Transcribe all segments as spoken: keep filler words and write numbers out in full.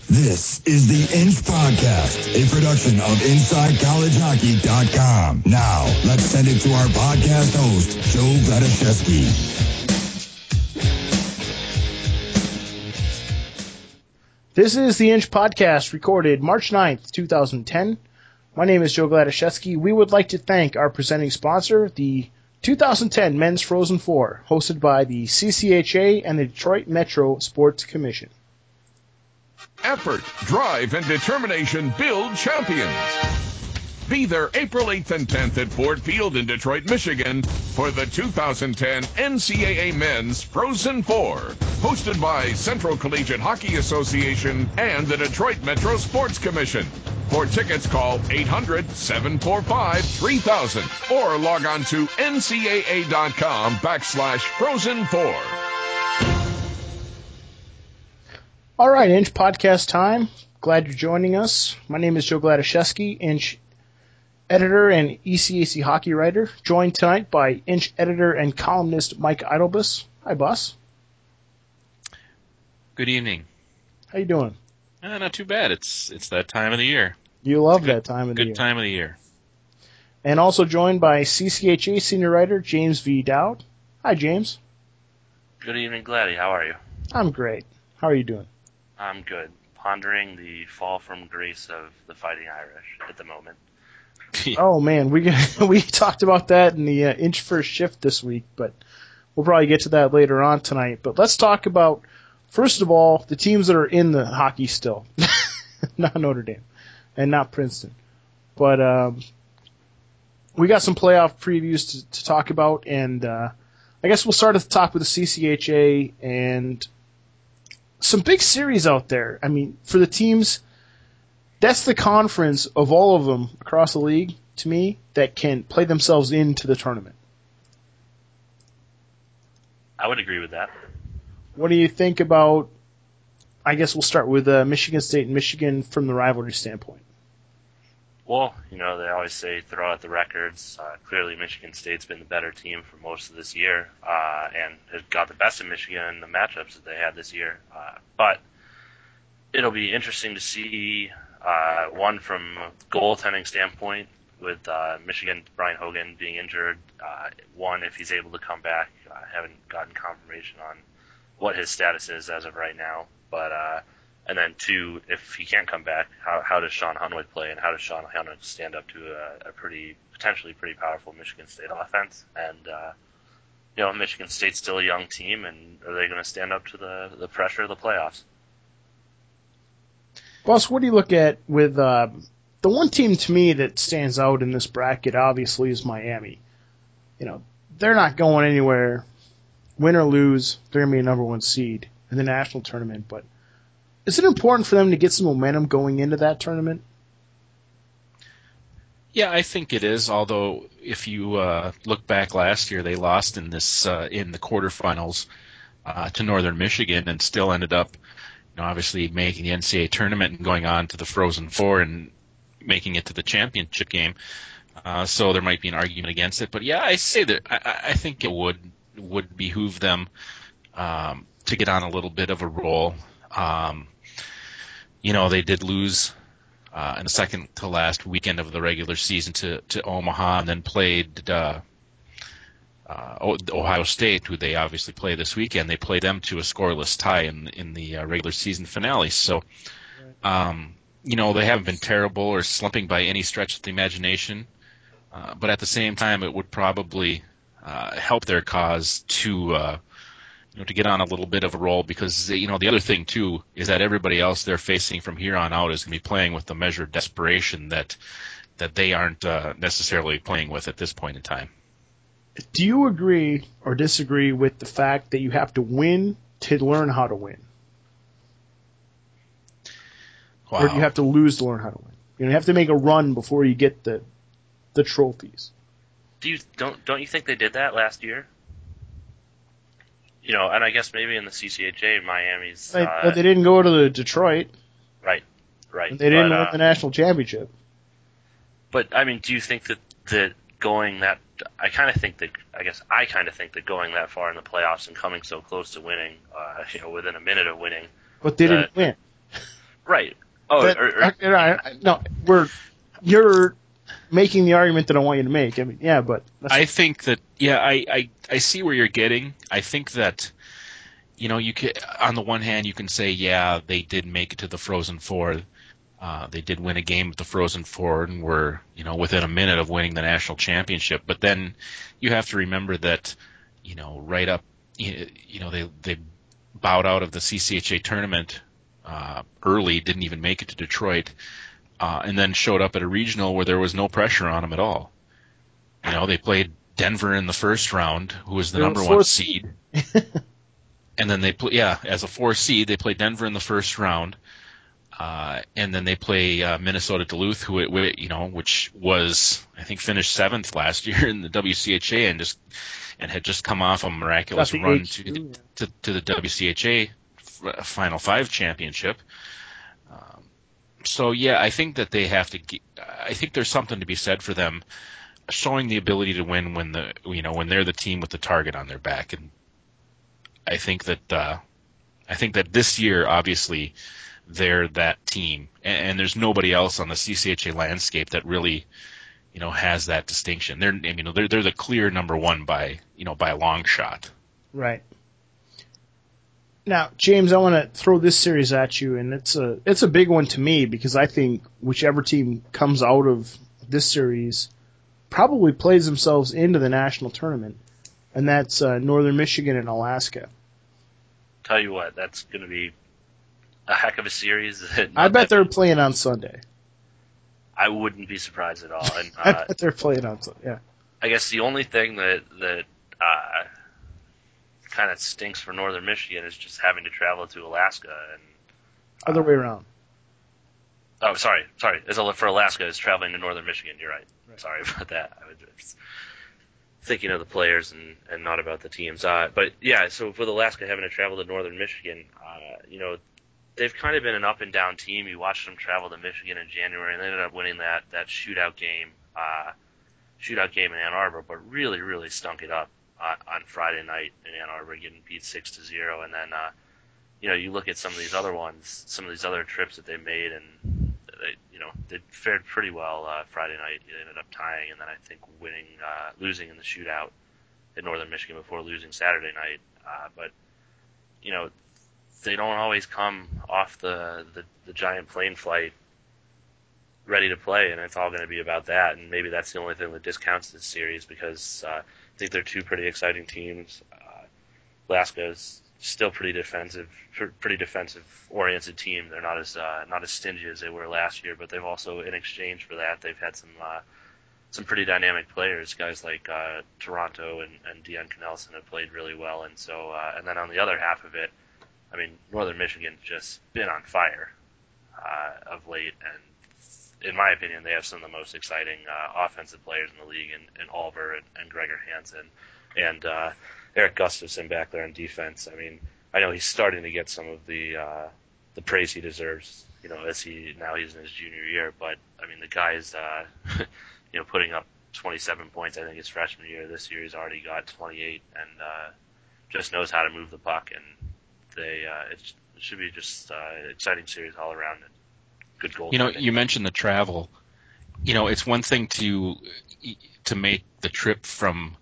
This is the Inch Podcast, a production of Inside College Hockey dot com. Now, let's send it to our podcast host, Joe Gladaszewski. This is the Inch Podcast, recorded March ninth, twenty ten. My name is Joe Gladaszewski. We would like to thank our presenting sponsor, the two thousand ten Men's Frozen Four, hosted by the C C H A and the Detroit Metro Sports Commission. Effort, drive, and determination build champions. Be there April eighth and tenth at Ford Field in Detroit, Michigan for the two thousand ten N C double A Men's Frozen Four, hosted by Central Collegiate Hockey Association and the Detroit Metro Sports Commission. For tickets, call eight hundred, seven four five, three thousand or log on to N C A A dot com backslash Frozen Four. All right, Inch Podcast time. Glad you're joining us. My name is Joe Gladaszewski, Inch editor and E C A C hockey writer, joined tonight by Inch editor and columnist Mike Idlebus. Hi, boss. Good evening. How you doing? Uh, not too bad. It's it's that time of the year. You love good, that time of the good year. Good time of the year. And also joined by C C H A senior writer James V. Dowd. Hi, James. Good evening, Gladdy. How are you? I'm great. How are you doing? I'm good. Pondering the fall from grace of the Fighting Irish at the moment. Oh man, we we talked about that in the uh, Inch First Shift this week, but we'll probably get to that later on tonight. But let's talk about, first of all, the teams that are in the hockey still, not Notre Dame and not Princeton. But um, we got some playoff previews to, to talk about, and uh, I guess we'll start at the top with the C C H A and some big series out there. I mean, for the teams, that's the conference of all of them across the league, to me, that can play themselves into the tournament. I would agree with that. What do you think about, I guess we'll start with uh, Michigan State and Michigan from the rivalry standpoint. Well, you know, they always say throw out the records. Uh, clearly, Michigan State's been the better team for most of this year uh, and has got the best of Michigan in the matchups that they had this year. Uh, but it'll be interesting to see, uh, one from a goaltending standpoint, with uh, Michigan, Brian Hogan being injured. Uh, one, if he's able to come back. I haven't gotten confirmation on what his status is as of right now. But uh, and then two, if he can't come back, how, how does Sean Hunwick play, and how does Sean Hunwick stand up to a, a pretty, potentially pretty powerful Michigan State offense? And, uh, you know, Michigan State's still a young team, and are they going to stand up to the, the pressure of the playoffs? Boss, what do you look at with uh, the one team to me that stands out in this bracket, obviously, is Miami. You know, they're not going anywhere. Win or lose, they're going to be a number one seed in the national tournament, but is it important for them to get some momentum going into that tournament? Yeah, I think it is. Although, if you uh, look back last year, they lost in this uh, in the quarterfinals uh, to Northern Michigan, and still ended up, you know, obviously making the N C double A tournament and going on to the Frozen Four and making it to the championship game. Uh, so there might be an argument against it, but yeah, I say that I, I think it would would behoove them um, to get on a little bit of a roll. Um, You know, they did lose uh, in the second to last weekend of the regular season to, to Omaha, and then played uh, uh, Ohio State, who they obviously play this weekend. They played them to a scoreless tie in, in the uh, regular season finale. So, um, you know, they haven't been terrible or slumping by any stretch of the imagination. Uh, but at the same time, it would probably uh, help their cause to uh, You know, to get on a little bit of a roll, because, you know, the other thing, too, is that everybody else they're facing from here on out is going to be playing with the measure of desperation that that they aren't uh, necessarily playing with at this point in time. Do you agree or disagree with the fact that you have to win to learn how to win? Wow. Or do you have to lose to learn how to win? You know, you have to make a run before you get the the trophies. Do you don't don't you think they did that last year? You know, and I guess maybe in the C C H A, Miami's... Right, uh, but they didn't go to the Detroit. Right, right. And they didn't but, win uh, the national championship. But, I mean, do you think that, that going that... I kind of think that... I guess I kind of think that going that far in the playoffs and coming so close to winning, uh, you know, within a minute of winning... But they that, didn't win. Right. Oh, That, or, or, I, I, no, we're you're making the argument that I want you to make. I mean, yeah, but that's I think that yeah, I, I I see where you're getting. I think that you know you can on the one hand you can say yeah they did make it to the Frozen Four. Uh, they did win a game at the Frozen Four and were, you know, within a minute of winning the national championship. But then you have to remember that, you know, right up, you know, they they bowed out of the C C H A tournament uh, early, didn't even make it to Detroit, uh, and then showed up at a regional where there was no pressure on them at all. You know, they played Denver in the first round, who was the They're number a one fourth seed. And then they play, yeah, as a four seed, they played Denver in the first round. Uh, and then they play uh, Minnesota Duluth, who it, you know, which was I think finished seventh last year in the W C H A, and just and had just come off a miraculous Got the run H two, to, the, yeah. to to the W C H A Final Five championship. Um, so yeah, I think that they have to. Get, I think there's something to be said for them showing the ability to win when the you know when they're the team with the target on their back, and I think that uh, I think that this year obviously. They're that team, and, and there's nobody else on the C C H A landscape that really, you know, has that distinction. They're, you know, they're they're the clear number one by, you know, by a long shot. right. Now, James, I want to throw this series at you, and it's a it's a big one to me because I think whichever team comes out of this series probably plays themselves into the national tournament, and that's uh, Northern Michigan and Alaska. tell you what, that's going to be a heck of a series. I bet they're playing on Sunday. I wouldn't be surprised at all. And, uh, I bet they're playing on Sunday. Yeah. I guess the only thing that that uh, kind of stinks for Northern Michigan is just having to travel to Alaska. And uh, Other way around. oh, sorry, sorry. As a, for Alaska, is traveling to Northern Michigan. You're right. right. Sorry about that. I was just thinking of the players and, and not about the teams. Uh, but yeah, so with Alaska having to travel to Northern Michigan, uh, you know. They've kind of been an up and down team. You watched them travel to Michigan in January, and they ended up winning that that shootout game, uh, shootout game in Ann Arbor. But really, really stunk it up on, on Friday night in Ann Arbor, getting beat six to zero. And then, uh, you know, you look at some of these other ones, some of these other trips that they made, and they, you know, they fared pretty well uh, Friday night. They ended up tying, and then I think winning, uh, losing in the shootout at Northern Michigan before losing Saturday night. Uh, but you know. They don't always come off the, the, the giant plane flight ready to play, and it's all going to be about that. And maybe that's the only thing that discounts this series because uh, I think they're two pretty exciting teams. Uh, Alaska is still pretty defensive, pretty defensive-oriented team. They're not as uh, not as stingy as they were last year, but they've also, in exchange for that, they've had some uh, some pretty dynamic players. Guys like uh, Toronto and, and Dion Knelson have played really well, and so uh, and then on the other half of it. I mean, Northern Michigan's just been on fire uh, of late, and in my opinion, they have some of the most exciting uh, offensive players in the league, in, in Oliver and, and Gregor Hansen, and uh, Eric Gustafson back there on defense. I mean, I know he's starting to get some of the uh, the praise he deserves, you know, as he now he's in his junior year. But I mean, the guy's uh, you know putting up twenty-seven points. I think his freshman year. This year, he's already got twenty-eight, and uh, just knows how to move the puck and. They uh, it should be just uh, an exciting series all around. And good goal. You know, you mentioned the travel. You know, it's one thing to to make the trip from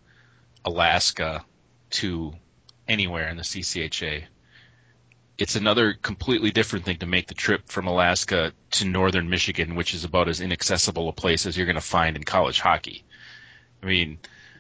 Alaska to anywhere in the C C H A. It's another completely different thing to make the trip from Alaska to Northern Michigan, which is about as inaccessible a place as you're going to find in college hockey. I mean.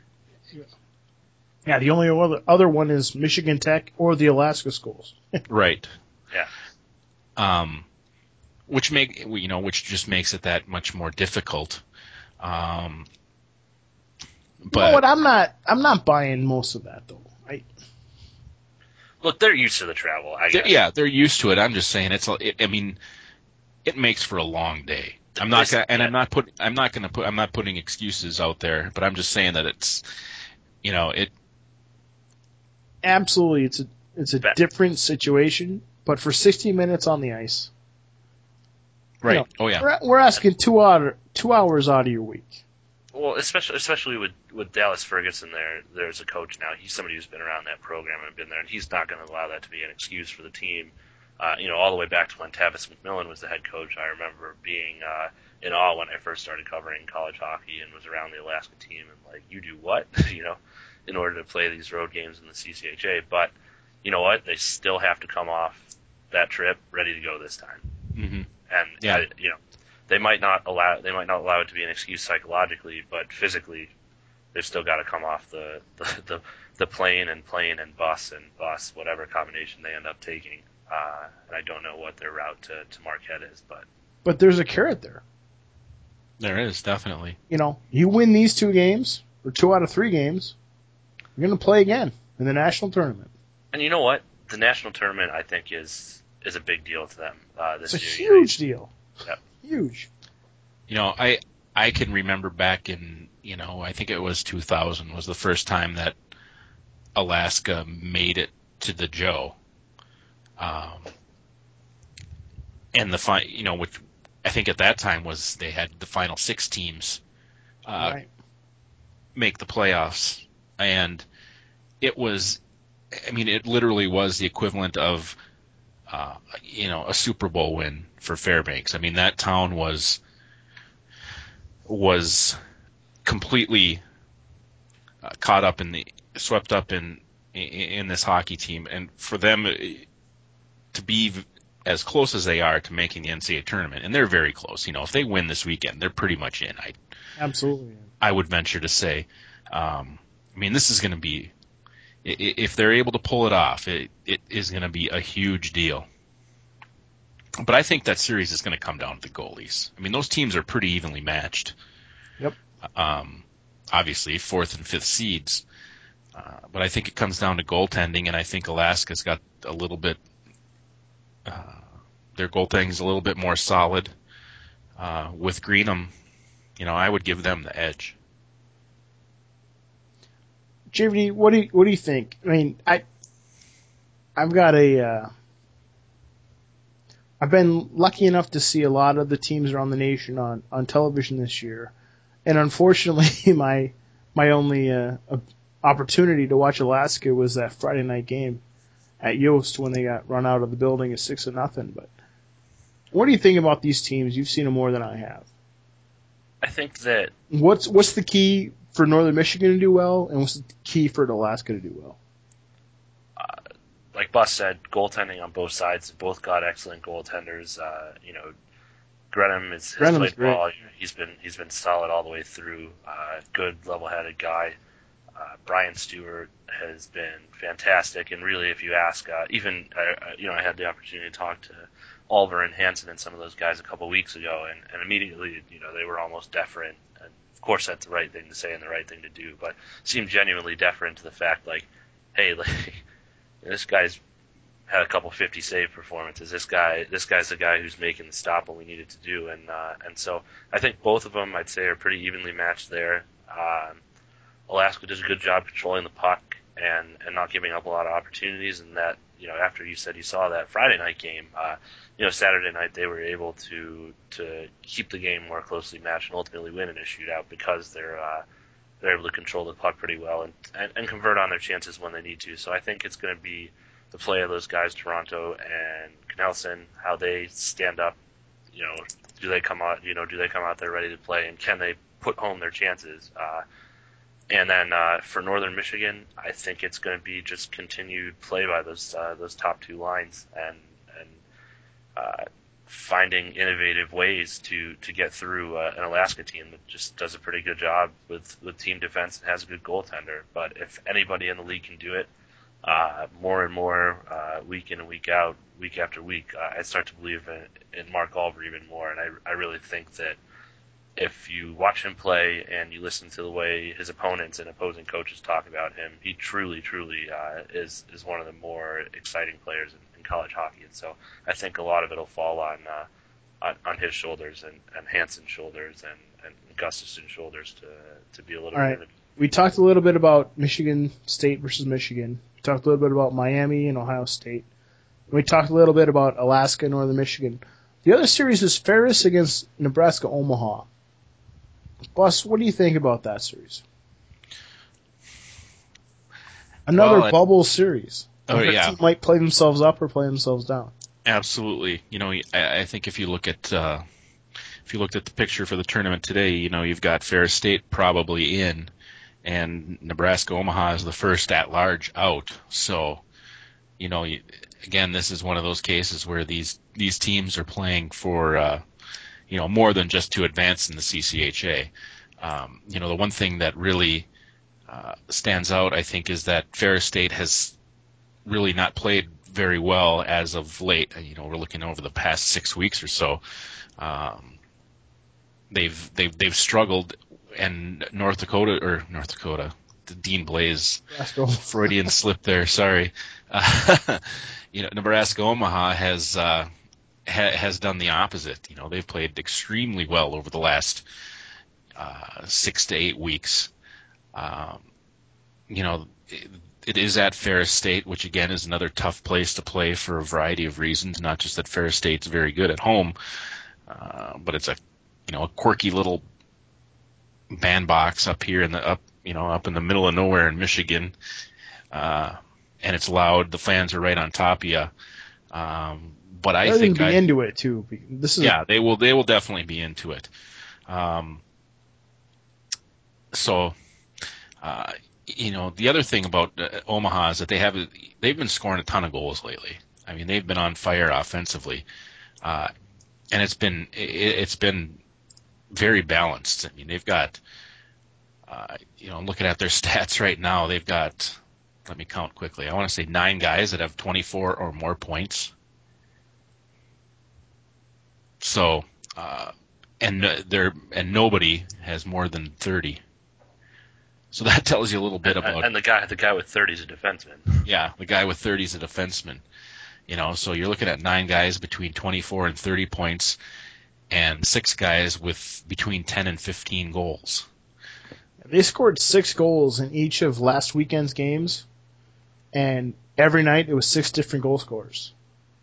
Yeah, the only other other one is Michigan Tech or the Alaska schools. Right. Yeah. Um, which make you know, which just makes it that much more difficult. Um, but you know what? I'm not. I'm not buying most of that though. I, Look, they're used to the travel. I guess. They're, yeah, they're used to it. I'm just saying it's. It, I mean, it makes for a long day. I'm not gonna, and I'm not put. I'm not going to put. I'm not putting excuses out there, but I'm just saying that it's. You know it. Absolutely, it's a it's a Bet. different situation, but for sixty minutes on the ice, right? You know, oh yeah, we're, we're asking two out two hours out of your week. Well, especially especially with, with Dallas Ferguson there, there's a coach now. He's somebody who's been around that program and been there, and he's not going to allow that to be an excuse for the team. Uh, you know, all the way back to when Tavis McMillan was the head coach, I remember being uh, in awe when I first started covering college hockey and was around the Alaska team and like, you do what? you know, in order to play these road games in the C C H A. But you know what? They still have to come off that trip ready to go this time. Mm-hmm. And yeah. I, you know, they might not allow they might not allow it to be an excuse psychologically, but physically, they've still got to come off the the, the, the plane and plane and bus and bus, whatever combination they end up taking. Uh, and I don't know what their route to, to Marquette is, but But there's a carrot there. There is, definitely. You know, you win these two games, or two out of three games, you're going to play again in the national tournament. And you know what? The national tournament, I think, is is a big deal to them uh, this it's year. a huge deal. Yep. Huge. You know, I I can remember back in, you know, I think it was two thousand was the first time that Alaska made it to the Joe. Um, and the fi- you know, which I think at that time was they had the final six teams uh, Right. make the playoffs, and it was, I mean, it literally was the equivalent of, uh, you know, a Super Bowl win for Fairbanks. I mean, that town was was completely uh, caught up in the swept up in, in in this hockey team, and for them to be as close as they are to making the N C double A tournament, and they're very close. You know, if they win this weekend, they're pretty much in. I Absolutely. I would venture to say. Um, I mean, this is going to be, if they're able to pull it off, it, it is going to be a huge deal. But I think that series is going to come down to the goalies. I mean, those teams are pretty evenly matched. Yep. Um, obviously, fourth and fifth seeds. Uh, but I think it comes down to goaltending, and I think Alaska's got a little bit, uh, their goaltending's a little bit more solid. Uh, with Greenham, you know, I would give them the edge. J V D, what do you, what do you think? I mean, I I've got a uh, I've been lucky enough to see a lot of the teams around the nation on, on television this year, and unfortunately, my my only uh, opportunity to watch Alaska was that Friday night game at Yost when they got run out of the building at six to nothing. But what do you think about these teams? You've seen them more than I have. I think that What's what's the key for Northern Michigan to do well, and what's the key for Alaska to do well? uh, like Bus said, goaltending on both sides. Both got excellent goaltenders. Uh, you know, Grenham is, has Grenham's played great. ball. He's been he's been solid all the way through. Uh, good, level-headed guy. Uh, Brian Stewart has been fantastic, and really, if you ask, uh, even uh, you know, I had the opportunity to talk to Oliver and Hansen and some of those guys a couple weeks ago, and, and immediately, you know, they were almost deferent. And of course, that's the right thing to say and the right thing to do, but seemed genuinely deferent to the fact, like, hey, like, this guy's had a couple fifty save performances. This guy, this guy's the guy who's making the stop when we need it to do, and uh, and so I think both of them, I'd say, are pretty evenly matched there. Um, Alaska does a good job controlling the puck and, and not giving up a lot of opportunities, and that, you know, after you said you saw that Friday night game, uh, you know, Saturday night they were able to to keep the game more closely matched and ultimately win in a shootout because they're uh, they're able to control the puck pretty well and, and, and convert on their chances when they need to. So I think it's going to be the play of those guys, Toronto and Knelson, how they stand up. You know, do they come out? You know, do they come out there ready to play, and can they put home their chances? Uh, And then uh, for Northern Michigan, I think it's going to be just continued play by those uh, those top two lines and and uh, finding innovative ways to, to get through uh, an Alaska team that just does a pretty good job with, with team defense and has a good goaltender. But if anybody in the league can do it, uh, more and more uh, week in and week out, week after week, uh, I start to believe in, in Mark Olver even more. And I, I really think that if you watch him play and you listen to the way his opponents and opposing coaches talk about him, he truly, truly uh, is is one of the more exciting players in, in college hockey. And so I think a lot of it will fall on uh, on, on his shoulders and, and Hansen's shoulders and, and Gustafson's shoulders to to be a little All right. bit. We talked a little bit about Michigan State versus Michigan. We talked a little bit about Miami and Ohio State. We talked a little bit about Alaska and Northern Michigan. The other series is Ferris against Nebraska Omaha. Bus, what do you think about that series? Another Well, I- bubble series. Oh, Either yeah. team might play themselves up or play themselves down. Absolutely. You know, I, I think if you look at uh, if you looked at the picture for the tournament today, you know, you've got Ferris State probably in, and Nebraska Omaha is the first at large out. So, you know, again, this is one of those cases where these these teams are playing for uh, you know, more than just to advance in the C C H A. Um, you know, the one thing that really uh, stands out, I think, is that Ferris State has really not played very well as of late. You know, we're looking over the past six weeks or so. Um, they've they've they've struggled, and North Dakota or North Dakota, the Dean Blaze Freudian slip there. Sorry, uh, you know, Nebraska Omaha has. Uh, ha- has done the opposite. You know, they've played extremely well over the last uh, six to eight weeks. Um, you know, it, it is at Ferris State, which again is another tough place to play for a variety of reasons. Not just that Ferris State's very good at home, uh, but it's a you know a quirky little bandbox up here in the up you know up in the middle of nowhere in Michigan, uh, and it's loud. The fans are right on top of you. Um, But I They're think be I, into it too. This is yeah, they will. They will definitely be into it. Um, so, uh, you know, the other thing about uh, Omaha is that they have they've been scoring a ton of goals lately. I mean, they've been on fire offensively, uh, and it's been it, it's been very balanced. I mean, they've got uh, you know, looking at their stats right now, they've got. Let me count quickly. I want to say nine guys that have twenty-four or more points. So, uh, and uh, there and nobody has more than thirty. So that tells you a little bit and, about. And the guy, the guy with thirty is a defenseman. Yeah, the guy with thirty is a defenseman. You know, so you're looking at nine guys between twenty-four and thirty points, and six guys with between ten and fifteen goals. They scored six goals in each of last weekend's games, and every night it was six different goal scorers.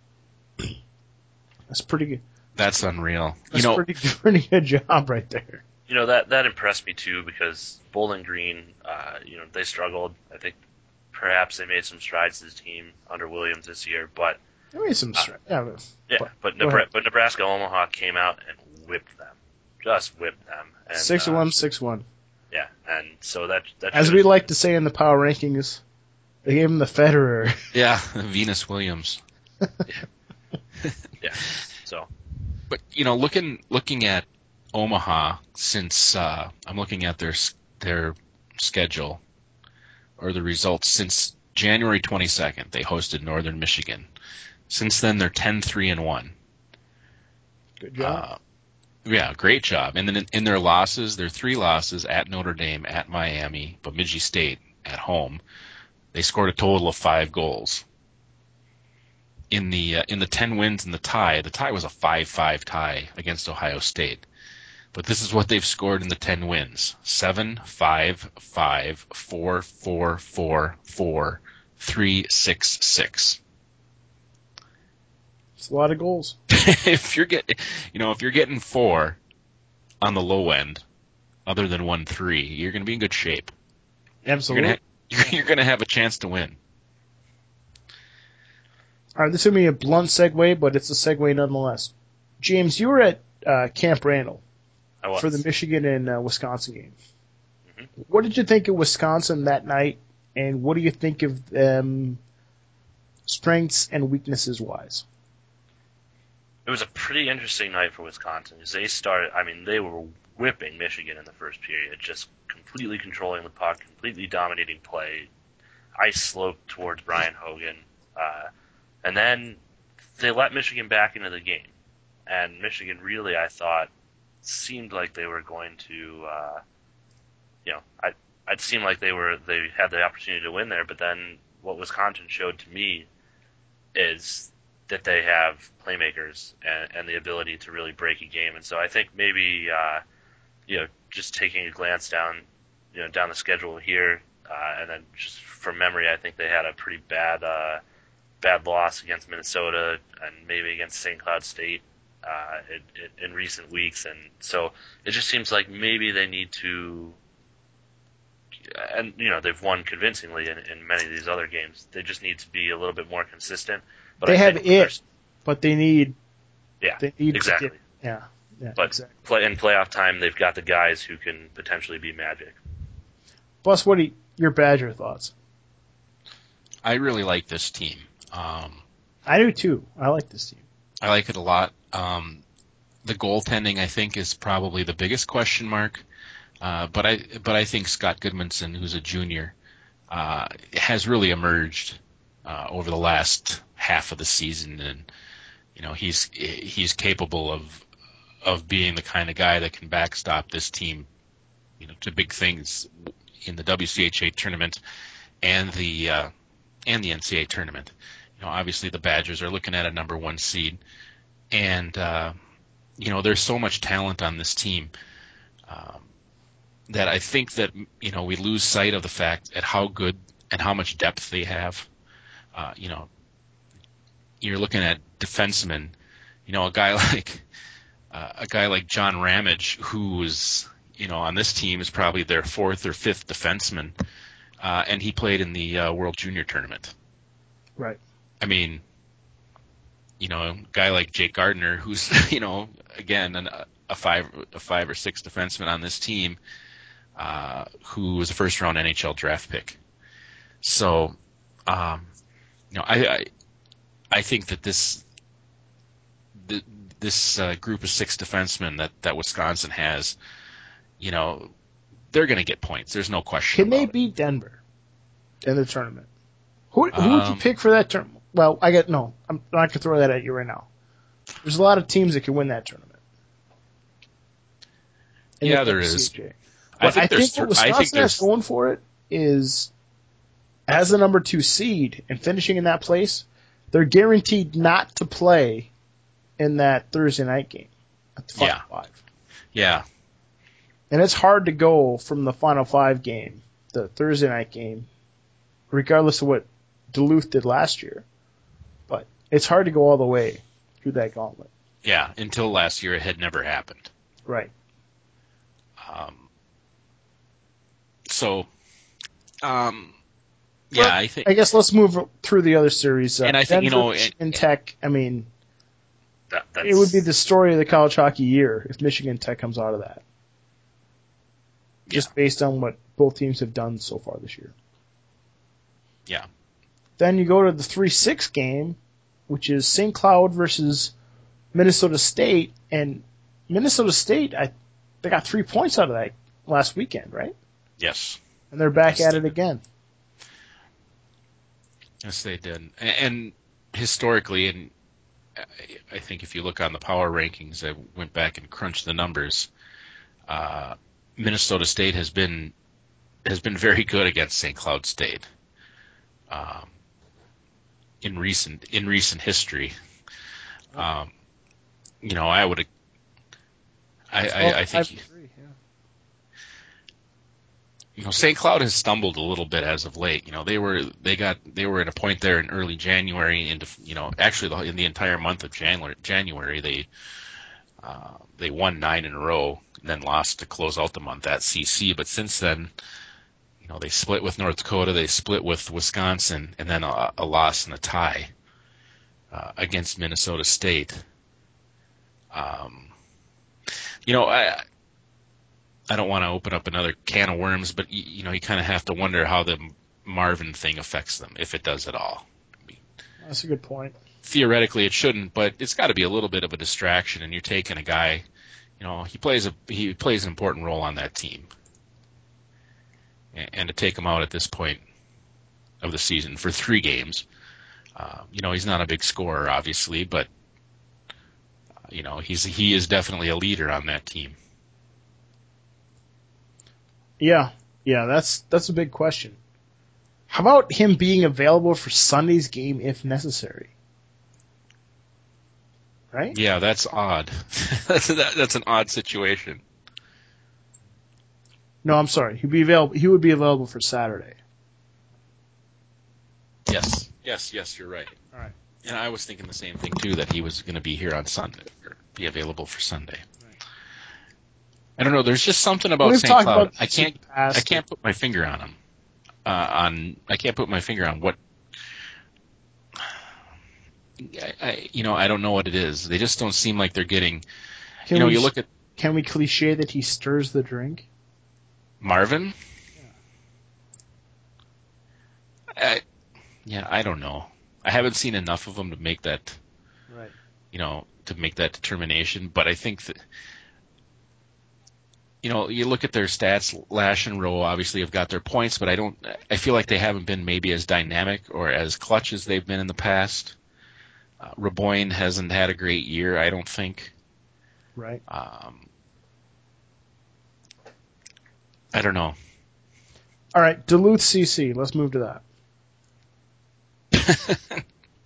That's pretty good. That's unreal. That's you know, pretty pretty good job right there. You know, that that impressed me too because Bowling Green, uh, you know, they struggled. I think perhaps they made some strides as a team under Williams this year, but They made some strides. Uh, yeah, but, yeah, but, but, Nebra- but Nebraska Omaha came out and whipped them, just whipped them. And, six uh, one, six one. Yeah, and so that that as shows, we like to say in the power rankings, they gave him the Federer. Yeah, Venus Williams. Yeah, so. But you know, looking looking at Omaha, since uh, I'm looking at their their schedule or the results since January twenty-second, they hosted Northern Michigan. Since then, they're ten three and one. Good job. Uh, yeah, great job. And then in, in their losses, their three losses at Notre Dame, at Miami, Bemidji State at home, they scored a total of five goals. In the uh, in the ten wins and the tie, the tie was a five five tie against Ohio State. But this is what they've scored in the ten wins. seven, five, five, four, four, four, four, three, six, six. It's a lot of goals. If you're getting, you know, if you're getting four on the low end, other than one three, you're going to be in good shape. Absolutely. You're going you're going to have a chance to win. All right, this is going to be a blunt segue, but it's a segue nonetheless. James, you were at uh, Camp Randall for the Michigan and uh, Wisconsin game. Mm-hmm. What did you think of Wisconsin that night, and what do you think of them strengths and weaknesses wise? It was a pretty interesting night for Wisconsin because they started, I mean, they were whipping Michigan in the first period, just completely controlling the puck, completely dominating play, ice sloped towards Brian Hogan. Uh, And then they let Michigan back into the game. And Michigan really, I thought, seemed like they were going to, uh, you know, I, it seemed like they were they had the opportunity to win there. But then what Wisconsin showed to me is that they have playmakers and, and the ability to really break a game. And so I think maybe, uh, you know, just taking a glance down, you know, down the schedule here, uh, and then just from memory, I think they had a pretty bad. Uh, bad loss against Minnesota and maybe against Saint Cloud State uh, in, in recent weeks. And so it just seems like maybe they need to, and, you know, they've won convincingly in, in many of these other games. They just need to be a little bit more consistent. But they I have think it. but they need Yeah, they need exactly. To get, yeah, yeah, But exactly. play, in playoff time, they've got the guys who can potentially be magic. Plus, what are your Badger thoughts? I really like this team. Um, I do too. I like this team. I like it a lot. Um, the goaltending, I think, is probably the biggest question mark. Uh, but I but I think Scott Goodmanson, who's a junior, uh, has really emerged uh, over the last half of the season, and you know he's he's capable of of being the kind of guy that can backstop this team, you know, to big things in the W C H A tournament and the uh, and the N C A A tournament. You know, obviously the Badgers are looking at a number one seed, and uh, you know there's so much talent on this team. Um, that I think that, you know, we lose sight of the fact at how good and how much depth they have. Uh, you know, you're looking at defensemen, you know, a guy like, uh, a guy like John Ramage, who was, you know, on this team is probably their fourth or fifth defenseman. Uh, and he played in the uh, World Junior Tournament. Right. I mean, you know, a guy like Jake Gardner, who's, you know, again, an, a five, a five or six defenseman on this team, Uh, who was a first-round N H L draft pick. So, um, you know, I, I I think that this th- this uh, group of six defensemen that, that Wisconsin has, you know, they're going to get points. There's no question. Can they about beat Denver in the tournament? Who who Um, would you pick for that tournament? Well, I get no. I'm not going to throw that at you right now. There's a lot of teams that can win that tournament. In Yeah, the there W is. C H A. I But think I there's. think what th- I think Wisconsin has there's. going for it is, as the number two seed and finishing in that place, they're guaranteed not to play in that Thursday night game at the Final Yeah. Five. Yeah, And it's hard to go from the Final Five game, the Thursday night game, regardless of what Duluth did last year. But it's hard to go all the way through that gauntlet. yeah. Until last year, it had never happened. Right. Um, so, um, yeah, Well, I think. I guess let's move through the other series. Uh, And I think, you Denver, know, Michigan and- Tech. I mean, That, that's, it would be the story of the college hockey year if Michigan Tech comes out of that. Just Yeah. based on what both teams have done so far this year. Yeah. Then you go to the three six game, which is Saint Cloud versus Minnesota State, and Minnesota State, I they got three points out of that last weekend, right? Yes. And they're back Yes, at they it again. Yes, they did. And, and historically, and I, I think if you look on the power rankings, I went back and crunched the numbers. Uh, Minnesota State has been has been very good against Saint Cloud State um, in recent in recent history. Um, you know, I would. I, I, I think Five to three, yeah. you know Saint Cloud has stumbled a little bit as of late. You know, they were they got they were at a point there in early January into you know actually the, in the entire month of January January they uh, they won nine in a row and then lost to close out the month at C C. But since then, you know, they split with North Dakota, they split with Wisconsin, and then a, a loss and a tie uh, against Minnesota State. Um, you know, I I don't want to open up another can of worms, but you, you know, you kind of have to wonder how the Marvin thing affects them, if it does at all. I mean, That's a good point. theoretically, it shouldn't, but it's got to be a little bit of a distraction, and you're taking a guy. You know, he plays a he plays an important role on that team, and, and to take him out at this point of the season for three games, uh, you know, he's not a big scorer, obviously, but uh, you know, he's he is definitely a leader on that team. Yeah, yeah, that's that's a big question. How about him being available for Sunday's game if necessary? Right? Yeah, that's odd. that's that, that's an odd situation. No, I'm sorry. He'd be available. He would be available for Saturday. Yes, yes, yes. You're right. All right. And I was thinking the same thing too, that he was going to be here on Sunday or be available for Sunday. Right. I don't know. There's just something about We've Saint talked Cloud. about I this in can't. the past. I can't put my finger on him. Uh, on I can't put my finger on what. I, I, you know, I don't know what it is. They just don't seem like they're getting. Can you know, we, you look at Can we cliche that he stirs the drink? Marvin. I, yeah, I don't know. I haven't seen enough of them to make that. Right. You know, to make that determination. But I think that. You know, you look at their stats. Lash and Rowe obviously have got their points, but I don't. I feel like they haven't been maybe as dynamic or as clutch as they've been in the past. Uh, Raboyne hasn't had a great year, I don't think. Right. Um, I don't know. All right, Duluth C C. Let's move to that.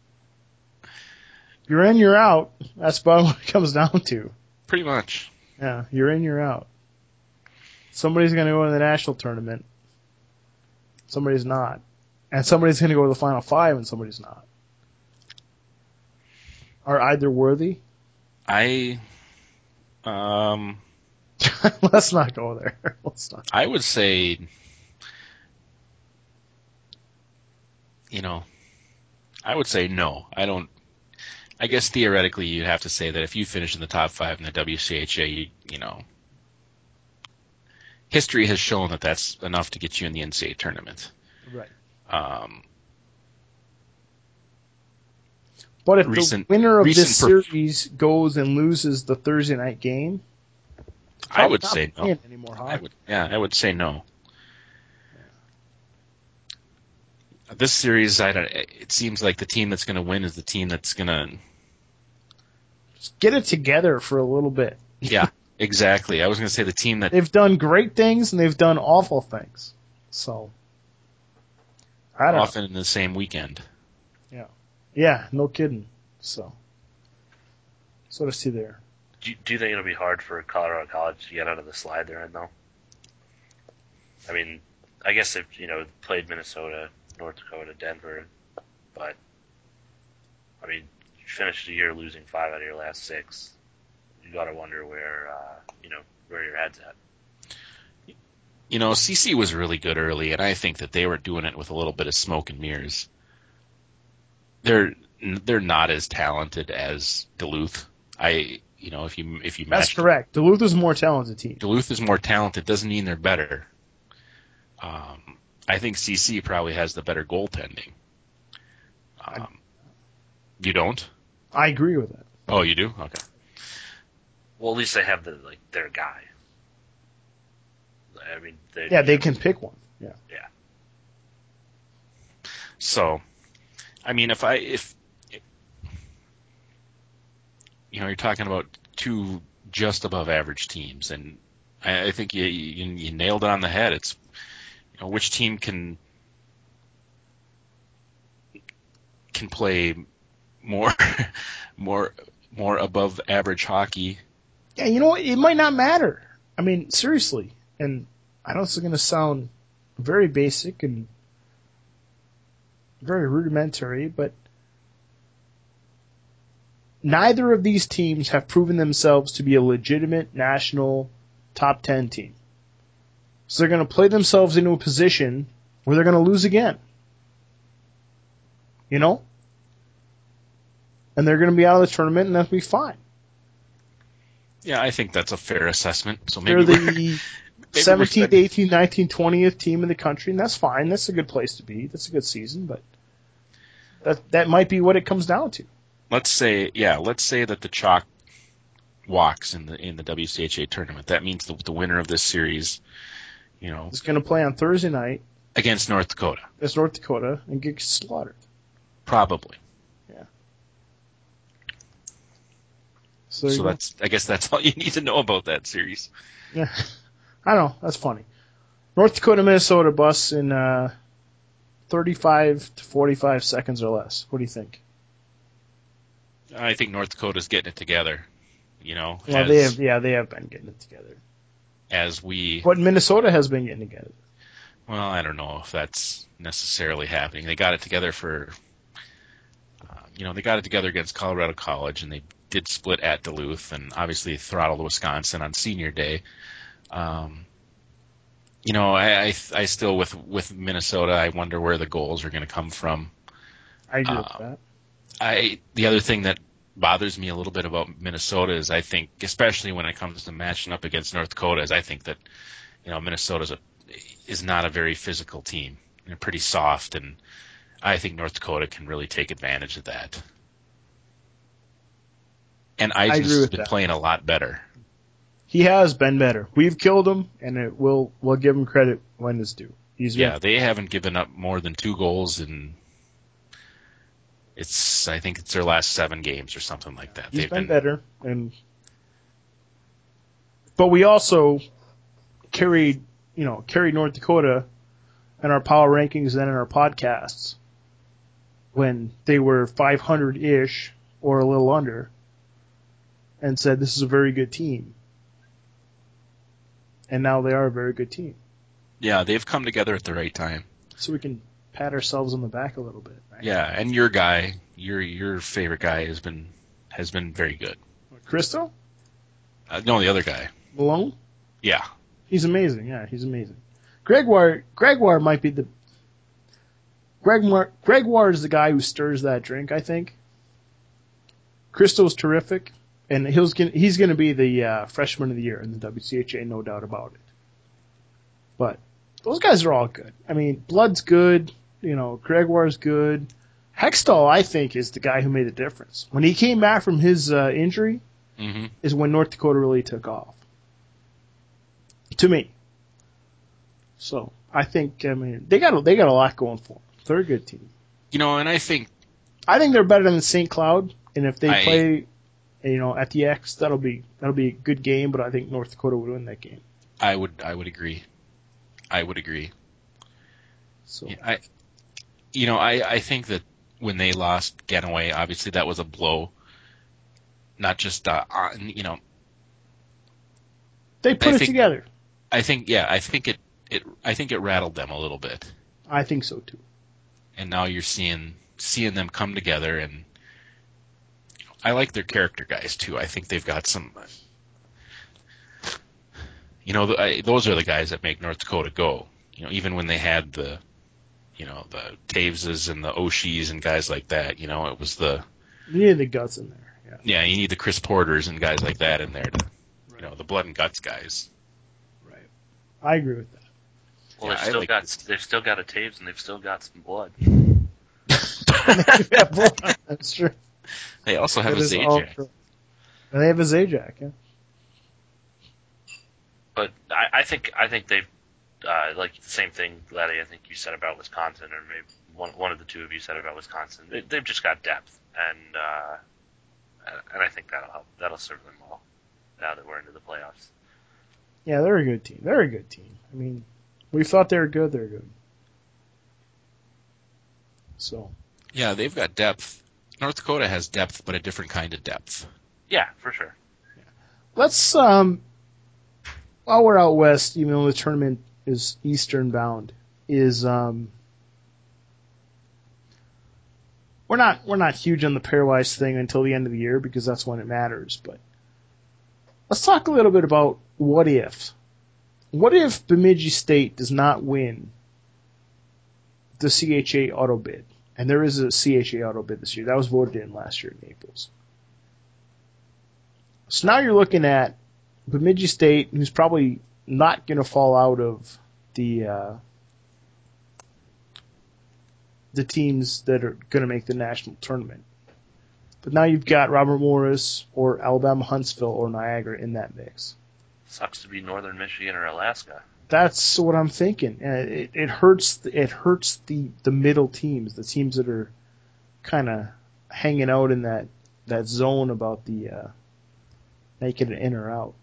You're in, you're out. That's about what it comes down to. Pretty much. Yeah, you're in, you're out. Somebody's going to go to the national tournament. Somebody's not. And somebody's going to go to the Final Five and somebody's not. Are either worthy? I, um, Let's not go there. Let's not. I would say, you know, I would say no. I don't. I guess theoretically you'd have to say that if you finish in the top five in the W C H A, you, you know, history has shown that that's enough to get you in the N C A A tournament. Right. Um, But if recent, the winner of this perf- series goes and loses the Thursday night game, I would say no. Anymore, I would, yeah, I would say no. Yeah. This series, I don't, it seems like the team that's going to win is the team that's going to just get it together for a little bit. Yeah, exactly. I was going to say the team that they've done great things and they've done awful things. So I don't often know. in the same weekend. Yeah. Yeah, no kidding. So, so to see there. Do you, do you think it'll be hard for Colorado College to get out of the slide they're in, though? I mean, I guess they've, you know, played Minnesota, North Dakota, Denver, but, I mean, you finished the year losing five out of your last six. You got to wonder where, uh, you know, where your head's at. You know, C C was really good early, and I think that they were doing it with a little bit of smoke and mirrors. They're they're not as talented as Duluth. I you know if you if you match That's correct. Duluth is a more talented team. Duluth is more talented. Doesn't mean they're better. Um, I think C C probably has the better goaltending. Um, you don't? I agree with that. Oh, you do? Okay. Well, at least they have the like their guy. I mean, they, yeah, they can pick one. Yeah. Yeah. So, I mean, if I if you know, you're talking about two just above average teams, and I, I think you, you you nailed it on the head. It's you know which team can can play more more more above average hockey. Yeah, you know what? It might not matter. I mean, seriously, and I know this is going to sound very basic and very rudimentary, but neither of these teams have proven themselves to be a legitimate national top ten team. So they're going to play themselves into a position where they're going to lose again. You know? And they're going to be out of the tournament, and that'll be fine. Yeah, I think that's a fair assessment. So maybe they're we're, the maybe seventeenth, we're eighteenth, nineteenth, twentieth team in the country, and that's fine. That's a good place to be. That's a good season, but that that might be what it comes down to. Let's say, yeah, let's say that the Chalk walks in the in the W C H A tournament. That means the, the winner of this series, you know, is going to play on Thursday night against North Dakota. Against North Dakota and get slaughtered. Probably. Yeah. So, so that's I guess that's all you need to know about that series. Yeah, I know that's funny. North Dakota, Minnesota bus in uh, thirty-five to forty-five seconds or less. What do you think? I think North Dakota's getting it together. You know, yeah, as, they have. Yeah, they have been getting it together. As we, but Minnesota has been getting together. Well, I don't know if that's necessarily happening. They got it together for, uh, you know, they got it together against Colorado College, and they did split at Duluth, and obviously throttled Wisconsin on Senior Day. Um, you know, I, I, I still with with Minnesota, I wonder where the goals are going to come from. I agree uh, with that. I the other thing that bothers me a little bit about Minnesota is I think, especially when it comes to matching up against North Dakota, is I think that you know Minnesota a, is not a very physical team. They're pretty soft, and I think North Dakota can really take advantage of that. And Eisner has been that. playing a lot better. He has been better. We've killed him, and it will we'll give him credit when it's due. He's yeah, been, they haven't given up more than two goals in. It's I think it's their last seven games or something like that. He's They've been, been better, and but we also carried you know carried North Dakota in our power rankings and in our podcasts when they were five hundred ish or a little under, and said this is a very good team, and now they are a very good team. Yeah, they've come together at the right time. So we can pat ourselves on the back a little bit. Right? Yeah, and your guy, your your favorite guy, has been has been very good. Christo? Uh, no, the other guy. Malone? Yeah. He's amazing. Yeah, he's amazing. Gregoire, Gregoire might be the. Gregoire, Gregoire is the guy who stirs that drink, I think. Christo's terrific, and he's gonna, he's going to be the uh, freshman of the year in the W C H A, no doubt about it. But those guys are all good. I mean, Blood's good. You know, Gregoire's good. Hextall, I think, is the guy who made the difference. When he came back from his uh, injury, mm-hmm. is when North Dakota really took off. To me. So I think, I mean, they got a, they got a lot going for them. They're a good team. You know, and I think I think they're better than Saint Cloud, and if they I, play, you know, at the X, that'll be that'll be a good game. But I think North Dakota would win that game. I would I would agree. I would agree. So yeah, I, you know, I, I think that when they lost Ganaway, obviously that was a blow. Not just uh, on, you know. They put I it think, together. I think yeah, I think it, it I think it rattled them a little bit. I think so too. And now you're seeing seeing them come together, and I like their character guys too. I think they've got some. You know, I, those are the guys that make North Dakota go. You know, even when they had the, you know, the Taveses and the Oshis and guys like that. You know, it was the. You need the guts in there. Yeah. Yeah, you need the Chris Porters and guys like that in there to, Right. you know, the blood and guts guys. Right. I agree with that. Well, Yeah, they've I still like got this. they've still got a Taves and they've still got some blood. Yeah, boy, that's true. They also have That a is all Zajac. true. And they have a Zajac, yeah. But I, I think I think they've uh, like the same thing, Letty. I think you said about Wisconsin, or maybe one one of the two of you said about Wisconsin. They, they've just got depth, and uh, and I think that'll help. That'll serve them well now that we're into the playoffs. Yeah, they're a good team. They're a good team. I mean, we thought they were good. They're good. So. Yeah, they've got depth. North Dakota has depth, but a different kind of depth. Yeah, for sure. Let's, um, while we're out west, even though the tournament is eastern bound, is, um, we're not, we're not huge on the pairwise thing until the end of the year because that's when it matters, but let's talk a little bit about what if. What if Bemidji State does not win the C H A auto bid? And there is a C H A auto bid this year. That was voted in last year in Naples. So now you're looking at Bemidji State, who's probably not going to fall out of the uh, the teams that are going to make the national tournament. But now you've got Robert Morris or Alabama Huntsville or Niagara in that mix. Sucks to be Northern Michigan or Alaska. That's what I'm thinking. And it, it hurts. It hurts the, the middle teams, the teams that are kind of hanging out in that, that zone about the uh, making it in or out.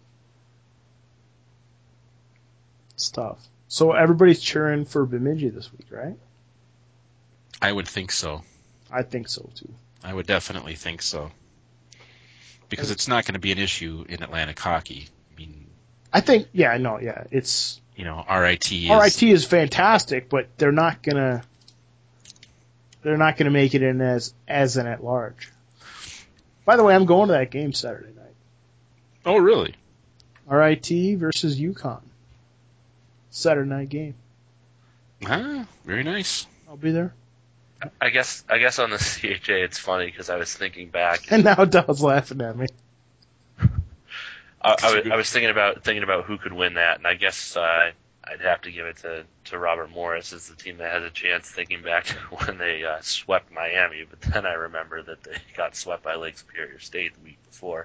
It's tough. So everybody's cheering for Bemidji this week, right? I would think so. I think so too. I would definitely think so. Because it's not going to be an issue in Atlantic hockey. I mean, I think, yeah, no, yeah, it's you know, R I T is R I T is fantastic, but they're not gonna they're not gonna make it in as as an at large. By the way, I'm going to that game Saturday night. Oh, really? R I T versus UConn. Saturday night game. Ah, very nice. I'll be there. I guess I guess on the C H A it's funny because I was thinking back. And now Dell's laughing at me. I, I, was, I was thinking about thinking about who could win that, and I guess uh, I'd have to give it to, to Robert Morris as the team that has a chance. Thinking back to when they uh, swept Miami, but then I remember that they got swept by Lake Superior State the week before.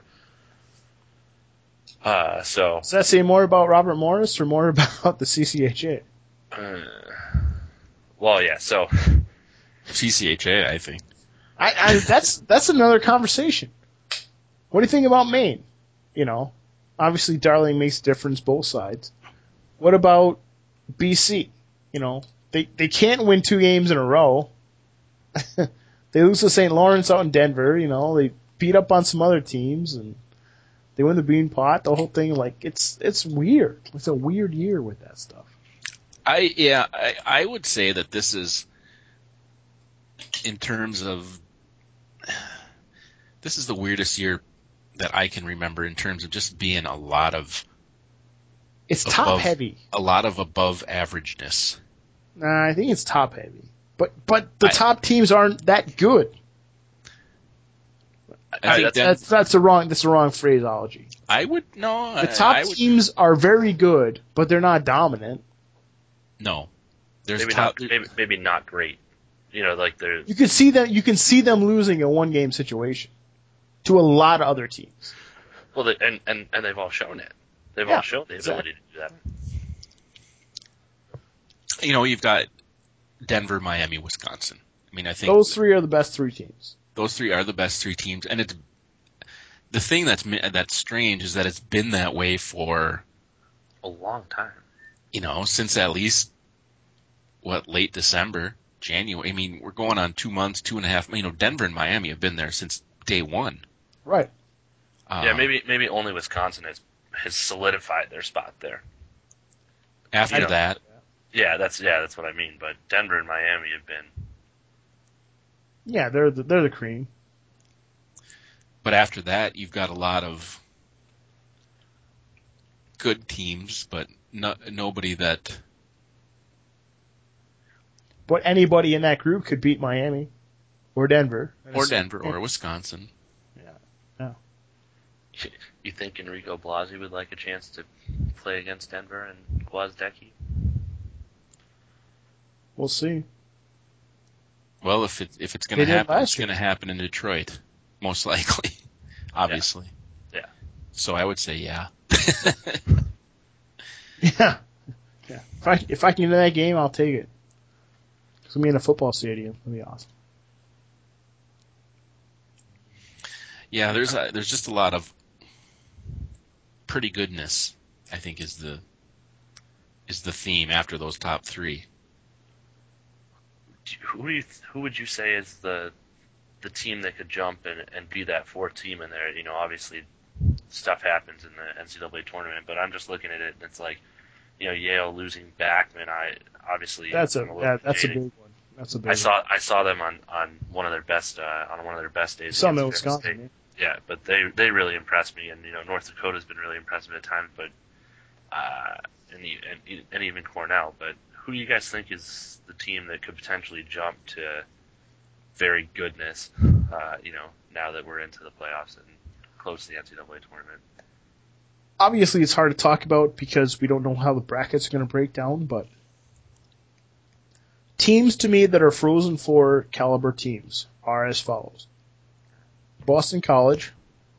Uh, so Does that say more about Robert Morris or more about the C C H A? Uh, well, yeah. So C C H A, I think. I, I that's that's another conversation. What do you think about Maine? You know, obviously Darling makes a difference both sides. What about B C? You know, they they can't win two games in a row. They lose to Saint Lawrence out in Denver. You know, they beat up on some other teams and they win the Bean Pot. The whole thing, like it's it's weird. It's a weird year with that stuff. I yeah, I, I would say that this is, in terms of, this is the weirdest year that I can remember in terms of just being a lot of. It's above, top heavy. A lot of above averageness. Nah, I think it's top heavy. But but the I, top teams aren't that good. I think that's, that, that's that's the wrong that's the wrong phraseology. I would no. The top I, I would, teams are very good, but they're not dominant. No, there's maybe top. not maybe, maybe not great. You know, like they're You can see that you can see them losing a one game situation to a lot of other teams. well, they, and and and they've all shown it. They've Yeah, all shown the ability exactly. to do that. You know, you've got Denver, Miami, Wisconsin. I mean, I think Those three are the best three teams. Those three are the best three teams, and it's the thing that's that's strange is that it's been that way for A long time. you know since at least what late December, January. I mean, we're going on two months, two and a half. You know, Denver and Miami have been there since day one. Right. Uh, Yeah, maybe maybe only Wisconsin has has solidified their spot there. after you know, that. Yeah, that's yeah, that's what I mean. But Denver and Miami have been. Yeah, they're the, they're the cream. But after that, you've got a lot of good teams, but no, nobody that. But anybody in that group could beat Miami or Denver Or Denver or Wisconsin. You think Enrico Blasi would like a chance to play against Denver and Gwozdecki? We'll see. Well, if it if it's going They to did happen, last it's year. going to happen in Detroit, most likely. Obviously. Yeah. Yeah. So I would say yeah. Yeah. Yeah. If I if I can get in that game, I'll take it. It's gonna be in a football stadium. It'll be awesome. Yeah, there's a, there's just a lot of pretty goodness, I think, is the is the theme after those top three. Who do you who would you say is the the team that could jump and, and be that fourth team in there? You know, obviously stuff happens in the N C double A tournament, but I'm just looking at it and it's like, you know, Yale losing Backman. I obviously That's a I'm little that, that's a jaded. big one. That's a big I saw I saw them on, on one of their best uh, on one of their best days. Some in against Fairfield Wisconsin. State. Yeah, but they they really impressed me, and you know North Dakota's been really impressive at times, but uh, and, the, and and even Cornell. But who do you guys think is the team that could potentially jump to very goodness? Uh, you know, now that we're into the playoffs and close to the N C double A tournament. Obviously, it's hard to talk about because we don't know how the brackets are going to break down, but teams to me that are Frozen Four caliber teams are as follows. Boston College,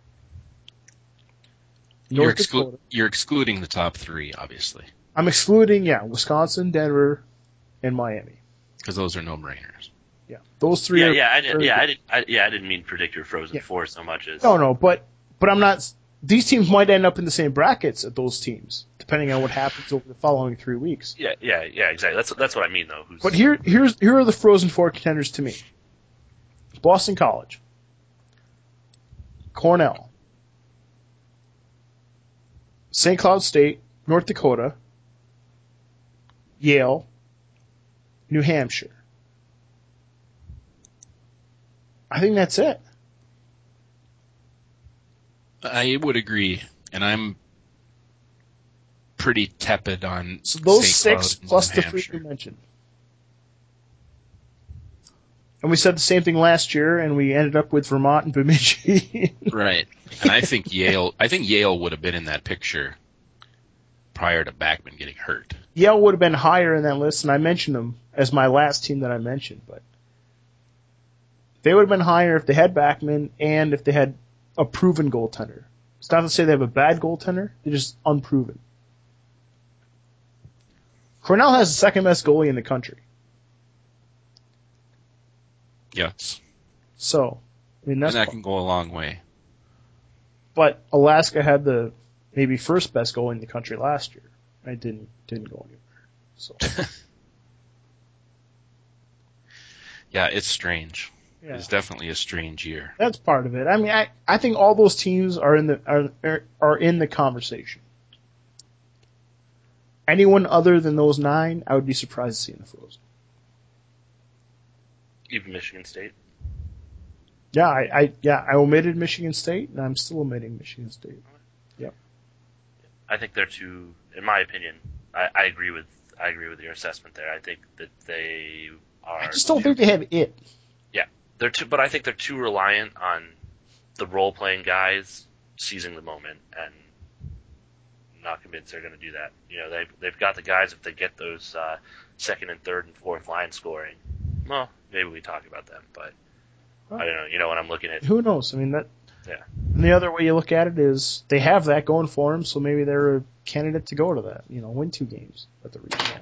You're, North exclu- Dakota. you're excluding the top three, obviously, I'm excluding, yeah, Wisconsin, Denver, and Miami. because those are no-brainers. Yeah, those three. Yeah, are yeah, I did, very yeah, good. I did, I, yeah, I didn't mean predict your Frozen Yeah. Four so much as No, no, but but I'm not. These teams might end up in the same brackets as those teams, depending on what happens over the following three weeks. yeah, yeah, yeah, exactly. That's that's what I mean though. Who's, But here, here's here are the Frozen Four contenders to me: Boston College, Cornell, Saint Cloud State, North Dakota, Yale, New Hampshire. I think that's it. I would agree, and I'm pretty tepid on So those Saint six Cloud and plus New the three Hampshire. you mentioned. And we said the same thing last year, and we ended up with Vermont and Bemidji. Right. And I think Yale I think Yale would have been in that picture prior to Backman getting hurt. Yale would have been higher in that list, and I mentioned them as my last team that I mentioned, but they would have been higher if they had Backman and if they had a proven goaltender. It's not to say they have a bad goaltender, they're just unproven. Cornell has the second best goalie in the country. Yes. So, I mean, that's and that can go a long way. But Alaska had the maybe first best goalie in the country last year. I didn't didn't go anywhere. So yeah, it's strange. yeah. It's definitely a strange year. That's part of it. I mean, I, I think all those teams are in the are are in the conversation. Anyone other than those nine, I would be surprised to see in the Frozen. Even Michigan State. Yeah, I, I yeah I omitted Michigan State, and I'm still omitting Michigan State. Yep. I think they're too, in my opinion, I, I agree with I agree with your assessment there. I think that they are. I just don't too, think they have it. Yeah, they're too, but I think they're too reliant on the role playing guys seizing the moment, and not convinced they're going to do that. You know, they've they've got the guys if they get those uh, second and third and fourth line scoring. Well, maybe we talk about them, but well, I don't know. You know, when I'm looking at who knows? I mean that. Yeah. And the other way you look at it is they have that going for them, so maybe they're a candidate to go to that. You know, win two games at the regional.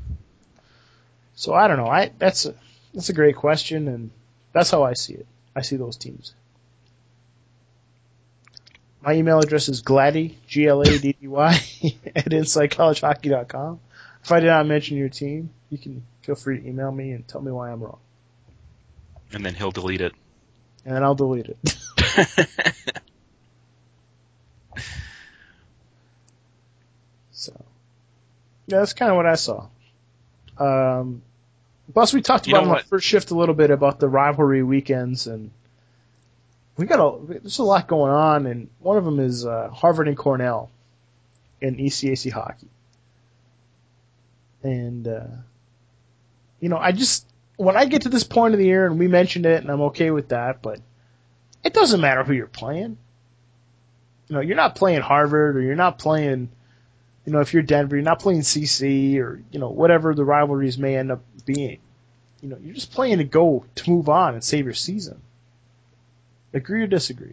So I don't know. I that's a that's a great question, and that's how I see it. I see those teams. My email address is gladdy, G L A D D Y, at inside college hockey dot com. If I did not mention your team, you can feel free to email me and tell me why I'm wrong. And then he'll delete it. And then I'll delete it. So, yeah, that's kind of what I saw. Um, plus, we talked You about know on what? the first shift a little bit about the rivalry weekends, and we got a there's a lot going on, and one of them is uh, Harvard and Cornell in E C A C hockey. And uh, you know, I just when I get to this point of the year, and we mentioned it, and I'm okay with that, but it doesn't matter who you're playing. You know, you're not playing Harvard, or you're not playing, you know, if you're Denver, you're not playing C C, or, you know, whatever the rivalries may end up being. You know, you're just playing to go to move on and save your season. Agree or disagree?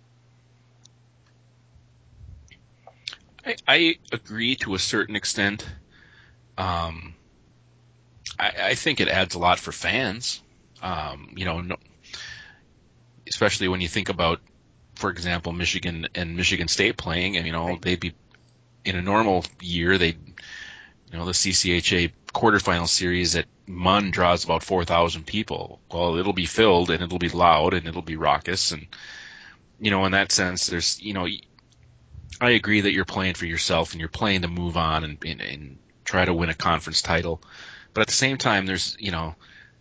I, I agree to a certain extent. Um, I, I think it adds a lot for fans. Um, you know, no, especially when you think about, for example, Michigan and Michigan State playing, and you know, they'd be in a normal year, they, you know, the C C H A quarterfinal series at Munn draws about four thousand people. Well, it'll be filled and it'll be loud and it'll be raucous, and you know, in that sense, there's, you know, I agree that you're playing for yourself and you're playing to move on and, and, and try to win a conference title, but at the same time, there's, you know,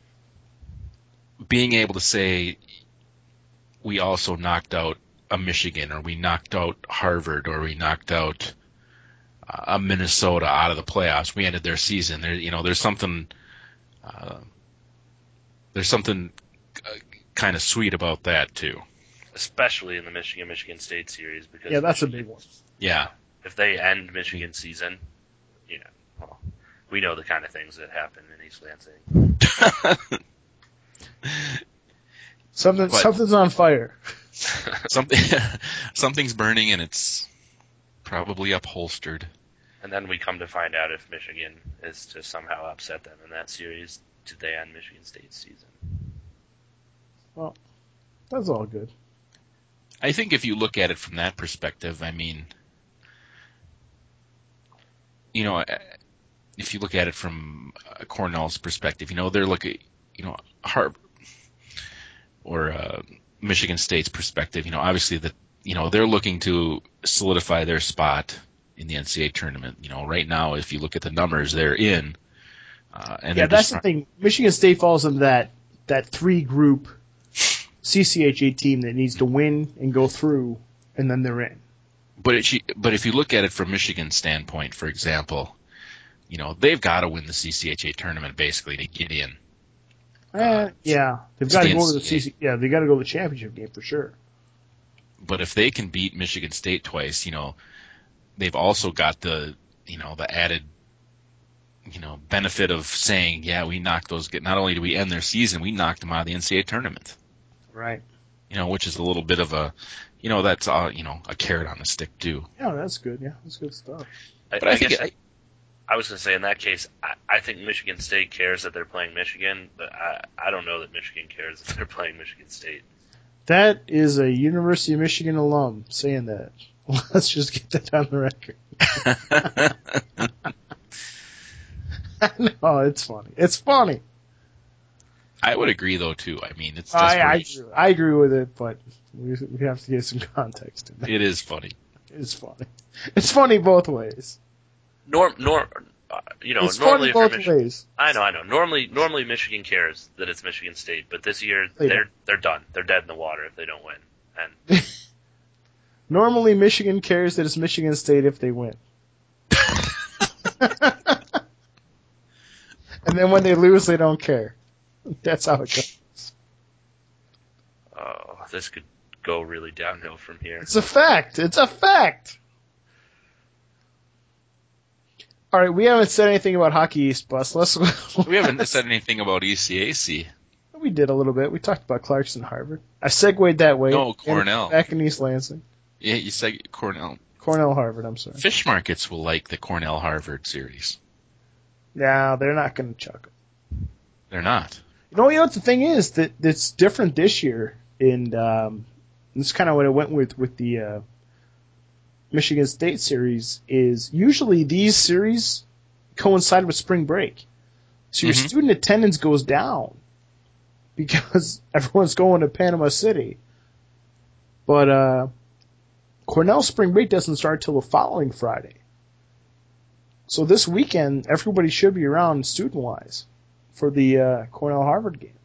being able to say we also knocked out a Michigan, or we knocked out Harvard, or we knocked out a Minnesota out of the playoffs. We ended their season. There, you know, there's something, uh, there's something uh, kind of sweet about that too. especially in the Michigan Michigan State series, because Yeah, that's Michigan, a big one. Yeah. If they end Michigan's season, you know, well, we know the kind of things that happen in East Lansing. Something, But- something's on fire. Something, something's burning and it's probably upholstered. And then we come to find out if Michigan is to somehow upset them in that series, did they end Michigan State's season? Well, that's all good. I think if you look at it from that perspective, I mean, you know, if you look at it from Cornell's perspective, you know, they're looking, you know, Harvard or uh, Michigan State's perspective, you know, obviously that, you know, they're looking to solidify their spot in the N C double A tournament. You know, right now, if you look at the numbers, they're in. Uh, and Yeah, they're that's just the thing. Michigan State falls into that that three group C C H A team that needs to win and go through, and then they're in. But it, but if you look at it from Michigan's standpoint, for example, you know, they've got to win the C C H A tournament basically to get in. Eh, yeah, they've got to the go to the N C A A. C C. Yeah, they got to go to the championship game for sure. But if they can beat Michigan State twice, you know, they've also got the, you know, the added, you know, benefit of saying, yeah, we knocked those. Not only do we end their season, we knocked them out of the N C A A tournament. Right. You know, which is a little bit of a, you know, that's uh, you know, a carrot on a stick too. Yeah, that's good. Yeah, that's good stuff. But I, I think guess it, I was going to say in that case, I, I think Michigan State cares that they're playing Michigan, but I, I don't know that Michigan cares that they're playing Michigan State. That is a University of Michigan alum saying that. Let's just get that on the record. No, it's funny. It's funny. I would agree though too. I mean, it's I, I, desperation. agree, I agree with it, but we, we have to get some context in there. It is funny. It's funny. It's funny both ways. Norm, norm, uh, you know, It's normally funny if both you're Michi- ways. I know, I know. Normally, normally Michigan cares that it's Michigan State, but this year They they're don't. they're done. They're dead in the water if they don't win. And Normally, Michigan cares that it's Michigan State if they win. And then when they lose, they don't care. That's how it goes. oh, this could go really downhill from here. It's a fact. It's a fact. All right, we haven't said anything about Hockey East Bus. Let's. We haven't said anything about E C A C. We did a little bit. We talked about Clarkson, Harvard. I segued that way. No, Cornell. Back in East Lansing. Yeah, you said Cornell. Cornell, Harvard. I'm sorry. Fish markets will like the Cornell Harvard series. No, they're not going to chuck them. They're not. You know, you know what the thing is that that's different this year, and um, this is kind of what I went with with the uh, Michigan State series. Is usually these series coincide with spring break, so your Mhm. student attendance goes down because everyone's going to Panama City. But uh, Cornell spring break doesn't start till the following Friday. So this weekend, everybody should be around student-wise for the uh, Cornell-Harvard game.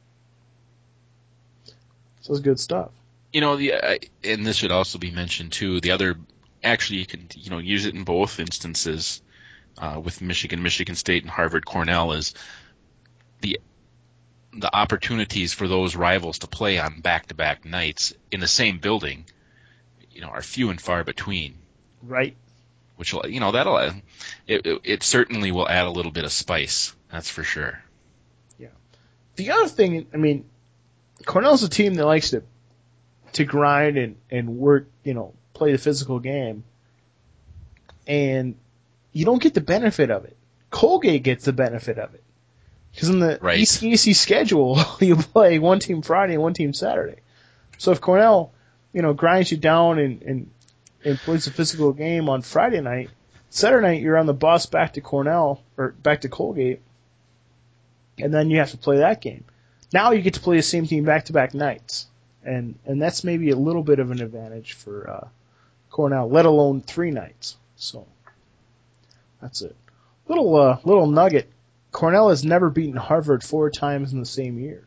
So it's good stuff. You know, the uh, and this should also be mentioned too. The other, actually, you can you know use it in both instances uh, with Michigan, Michigan State, and Harvard, Cornell is the the opportunities for those rivals to play on back-to-back nights in the same building, you know, are few and far between. Right. Which will, you know, that'll it, it, it certainly will add a little bit of spice. That's for sure. The other thing, I mean, Cornell's a team that likes to to grind and, and work, you know, play the physical game. And you don't get the benefit of it. Colgate gets the benefit of it. Because in the Right. E C A C schedule, you play one team Friday and one team Saturday. So if Cornell, you know, grinds you down and, and, and plays a physical game on Friday night, Saturday night you're on the bus back to Cornell, or back to Colgate, and then you have to play that game. Now you get to play the same team back-to-back nights, and and that's maybe a little bit of an advantage for uh, Cornell, let alone three nights. So that's it. Little uh, little nugget: Cornell has never beaten Harvard four times in the same year.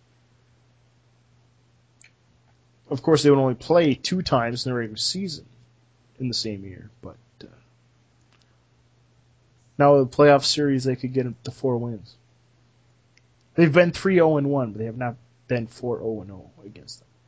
Of course, they would only play two times in the regular season in the same year, but uh, now with the playoff series, they could get to four wins. They've been three oh and one, but they have not been four oh and oh against them.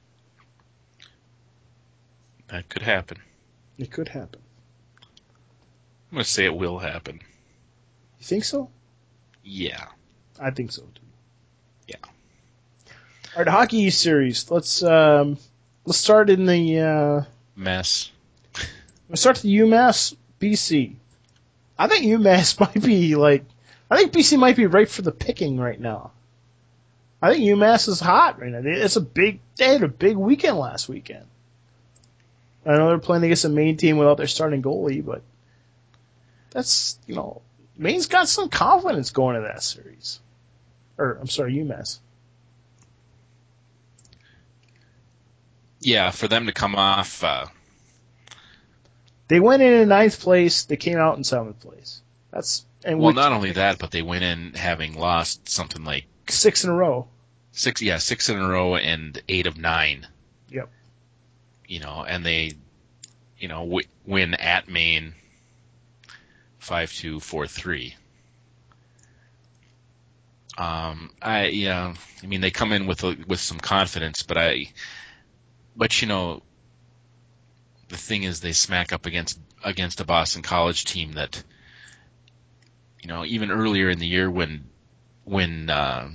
That could happen. It could happen. I'm going to say it will happen. You think so? Yeah. I think so too. Yeah. All right, Hockey East series. Let's um, let's start in the uh, Mess. let's start the UMass B C. I think UMass might be like I think B C might be right for the picking right now. I think UMass is hot right now. It's a big they had a big weekend last weekend. I know they're playing against a Maine team without their starting goalie, but that's you know Maine's got some confidence going into that series. Or I'm sorry, UMass. Yeah, for them to come off. Uh, They went in in ninth place. They came out in seventh place. That's and well, with not only that, but they went in having lost something like six in a row. six, yeah, six in a row and eight of nine. Yep. You know, and they, you know, w- win at Maine five two, four three. Um, I yeah, I mean they come in with a, with some confidence, but I, but you know, the thing is they smack up against against a Boston College team that, you know, even earlier in the year when when uh,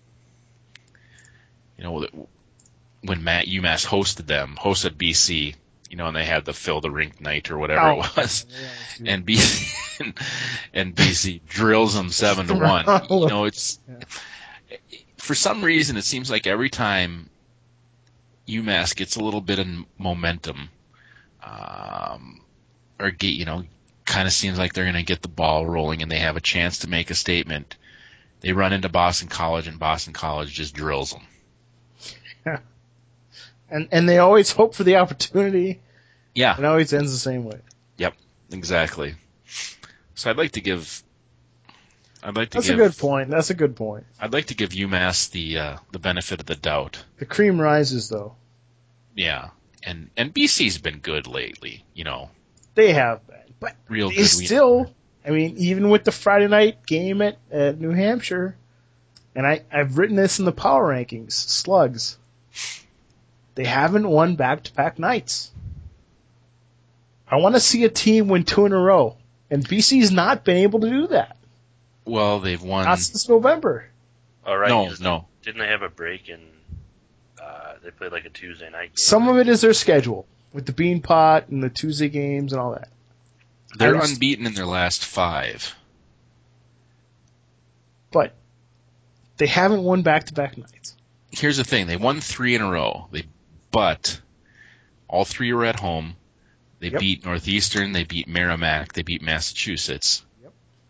you know when Matt UMass hosted them, hosted B C, you know, and they had the fill the rink night or whatever Oh, it was, yeah, and B C and, and B C drills them seven to one. You know, it's yeah. for some reason it seems like every time UMass gets a little bit of momentum, um, or get you know, kind of seems like they're going to get the ball rolling and they have a chance to make a statement, they run into Boston College and Boston College just drills them. Yeah. And and they always hope for the opportunity. Yeah. It always ends the same way. Yep. Exactly. So I'd like to give. I'd like to That's give. a good point. That's a good point. I'd like to give UMass the uh, the benefit of the doubt. The cream rises, though. Yeah. And and B C's been good lately. You know. They have been, but Real they good. still. I mean, even with the Friday night game at, at New Hampshire, and I I've written this in the power rankings. Slugs. They haven't won back-to-back nights. I want to see a team win two in a row, and B C's not been able to do that. Well, they've won. Not since November. All right. No, just, no. Didn't they have a break and uh, they played like a Tuesday night game? Some of it is their schedule, with the Bean Pot and the Tuesday games and all that. They're just, unbeaten in their last five. But they haven't won back-to-back nights. Here's the thing. They won three in a row. They, but all three were at home. They Yep. beat Northeastern. They beat Merrimack. They beat Massachusetts. Yep.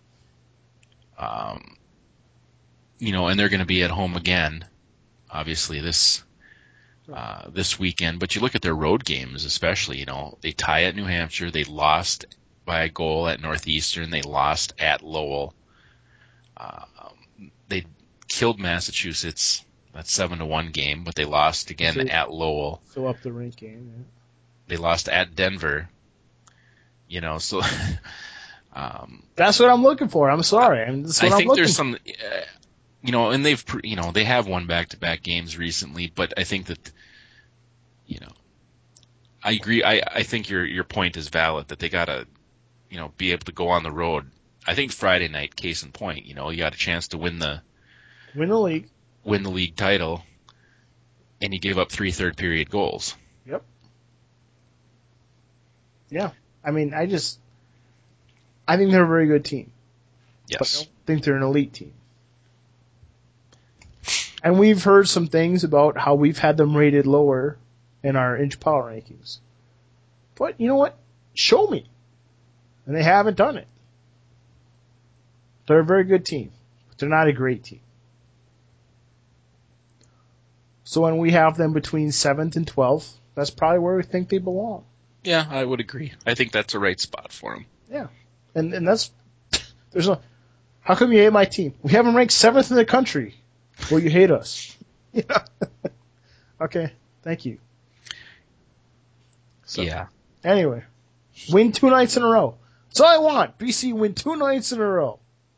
Um, you know, and they're going to be at home again, obviously, this uh, this weekend. But you look at their road games especially, you know, they tie at New Hampshire. They lost by a goal at Northeastern. They lost at Lowell. Uh, they killed Massachusetts. That's seven to one game, but they lost again So- at Lowell. Fill up the rink game. Yeah. They lost at Denver. You know, so um, That's what I'm looking for. I'm sorry. I mean, that's what I I'm think looking there's for. some, uh, you know, and they've, pr- you know, they have won back-to-back games recently, but I think that, you know, I agree. I, I think your your point is valid that they gotta, you know, be able to go on the road. I think Friday night, case in point, you know, you got a chance to win the Win the league. win the league title, and you gave up three third period goals. Yep. Yeah. I mean, I just, I think they're a very good team. But I Yes. don't think they're an elite team. And we've heard some things about how we've had them rated lower in our inch power rankings. But you know what? Show me. And they haven't done it. They're a very good team, but they're not a great team. So when we have them between seventh and twelfth, that's probably where we think they belong. Yeah, I would agree. I think that's a right spot for them. Yeah. And and that's, there's a, how come you hate my team? We have them ranked seventh in the country. Well, you hate us. Yeah. Okay. Thank you. So, Yeah. Anyway, win two nights in a row. That's all I want. B C win two nights in a row.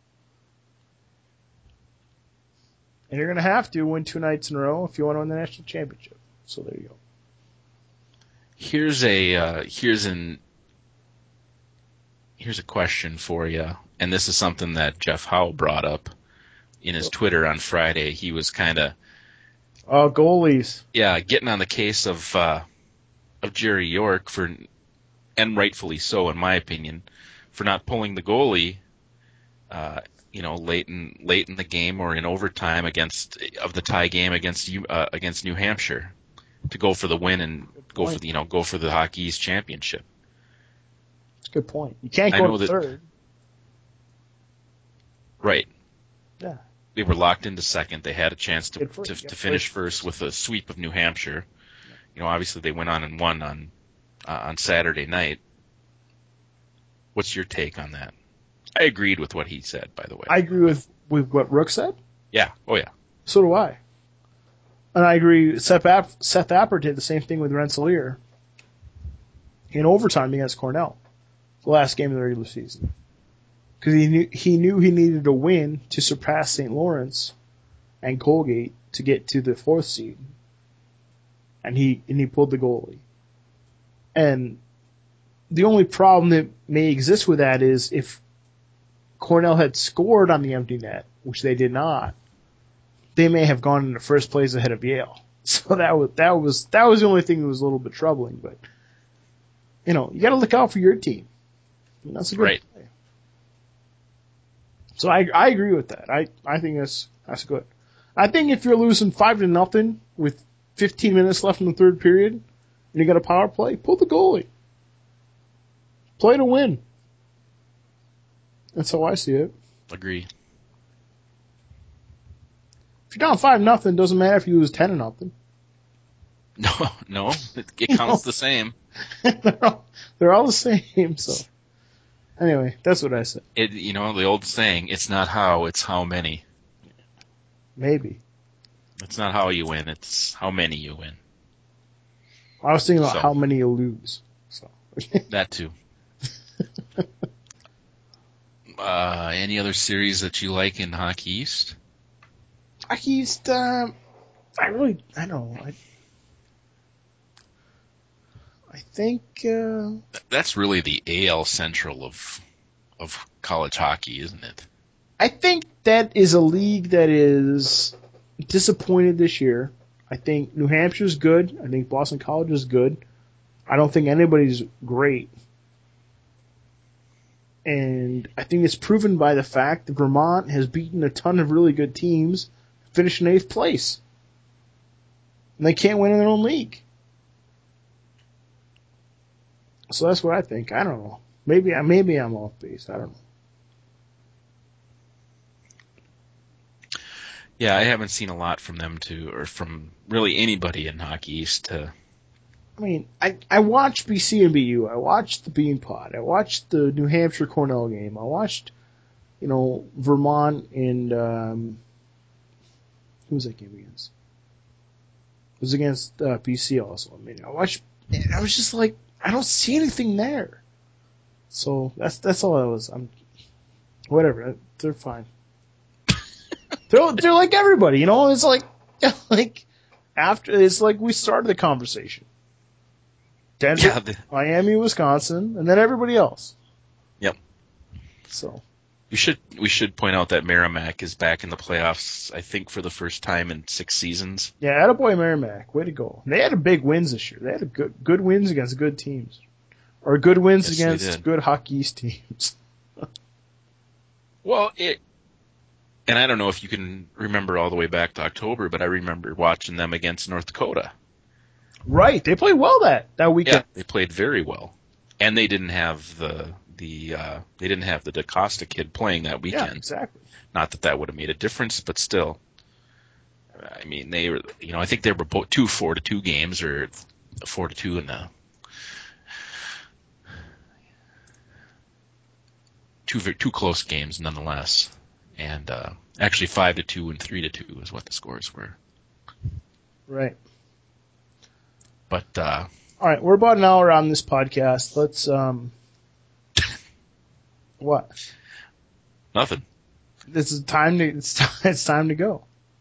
And you're going to have to win two nights in a row if you want to win the national championship. So there you go. Here's a uh, here's an here's a question for you, and this is something that Jeff Howe brought up in his Twitter on Friday. He was kind of Oh, goalies. yeah getting on the case of uh, of Jerry York for, and rightfully so in my opinion, for not pulling the goalie, uh, you know, late in late in the game or in overtime against of the tie game against you uh, against New Hampshire to go for the win and go for the, you know go for the Hockey East championship. That's a good point. You can't I go know to that- third. Right. Yeah. They were locked into second. They had a chance to Good for- to, yeah, to finish right. first with a sweep of New Hampshire. You know, obviously they went on and won on uh, on Saturday night. What's your take on that? I agreed with what he said, by the way. I agree with, with what Rook said. yeah. Oh yeah. So do I. And I agree. Seth, App, Seth Apper did the same thing with Rensselaer in overtime against Cornell, the last game of the regular season, because he knew he knew he needed a win to surpass Saint Lawrence and Colgate to get to the fourth seed. And he and he pulled the goalie. And the only problem that may exist with that is if Cornell had scored on the empty net, which they did not, they may have gone into first place ahead of Yale. So that was that was that was the only thing that was a little bit troubling. But you know, you got to look out for your team. And that's a good right. play. So I I agree with that. I I think that's that's good. I think if you're losing five to nothing with fifteen minutes left in the third period, and you got a power play, pull the goalie. Play to win. That's how I see it. Agree. If you're down five nothing, doesn't matter if you lose ten to nothing. No, no, it, it counts the same. they're, all, they're all the same. So anyway, that's what I said. It, you know, the old saying, it's not how, it's how many. Maybe. It's not how you win, it's how many you win. I was thinking about So. how many you lose. So That too. uh, any other series that you like in Hockey East? Hockey East, uh, I really, I don't know. I, I think, uh, That's really the A L Central of of college hockey, isn't it? I think that is a league that is disappointed this year. I think New Hampshire's good. I think Boston College is good. I don't think anybody's great. And I think it's proven by the fact that Vermont has beaten a ton of really good teams, finished in eighth place. And they can't win in their own league. So that's what I think. I don't know. Maybe, maybe I'm off base. I don't know. Yeah, I haven't seen a lot from them to, or from really anybody in Hockey East to. I mean, I, I watched B C and B U. I watched the Beanpot. I watched the New Hampshire Cornell game. I watched, you know, Vermont and, um, who was that game against? It was against uh, B C also. I mean, I watched, and I was just like, I don't see anything there. So that's that's all I was. I'm, whatever. They're fine. they're they're like everybody, you know. It's like like after it's like we started the conversation. Denver, Yeah, the, Miami, Wisconsin, and then everybody else. Yep. So We should we should point out that Merrimack is back in the playoffs, I think, for the first time in six seasons. yeah, attaboy Merrimack, way to go. They had a big wins this year. They had a good good wins against good teams, or good wins Yes, they against did. good Hockey East teams. Well, it, and I don't know if you can remember all the way back to October, but I remember watching them against North Dakota. Right, they played well that that Yeah, weekend. they played very well, and they didn't have the the uh, they didn't have the DaCosta kid playing that Yeah, weekend. exactly. Not that that would have made a difference, but still. I mean, they were, you know, I think they were both two four to two games, or four to two in the two two close games nonetheless, and uh, actually five to two and three to two is what the scores were. Right. But uh, All right, we're about an hour on this podcast. Let's um, what? nothing. This is time to it's time, it's time to go.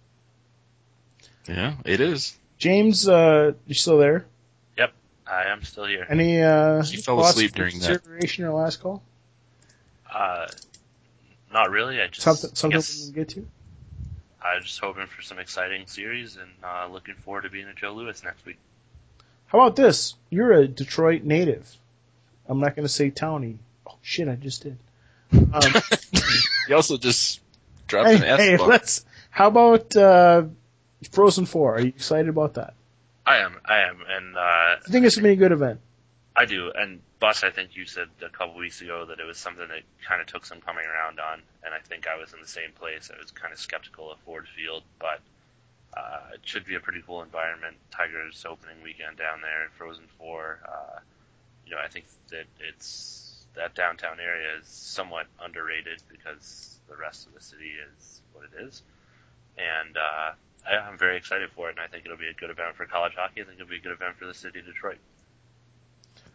Yeah, it is. James, uh, you still there? Yep, I am still here. Any uh, He fell thoughts asleep for during that. consideration or last call? Uh, not really. I just Something I something guess we can get to. I was just hoping for some exciting series and uh, looking forward to being at Joe Louis next week. How about this? You're a Detroit native. I'm not going to say townie. Oh shit, I just did. Um, You also just dropped hey, an S hey, bomb. let's. How about uh, Frozen Four? Are you excited about that? I am, I am, and uh, I think it's gonna be a good event. I do. And Bus, I think you said a couple weeks ago that it was something that kind of took some coming around on, and I think I was in the same place. I was kind of skeptical of Ford Field, but uh, it should be a pretty cool environment. Tigers opening weekend down there, Frozen Four. Uh, you know, I think that it's that downtown area is somewhat underrated because the rest of the city is what it is, and uh, I, I'm very excited for it. And I think it'll be a good event for college hockey. I think it'll be a good event for the city of Detroit.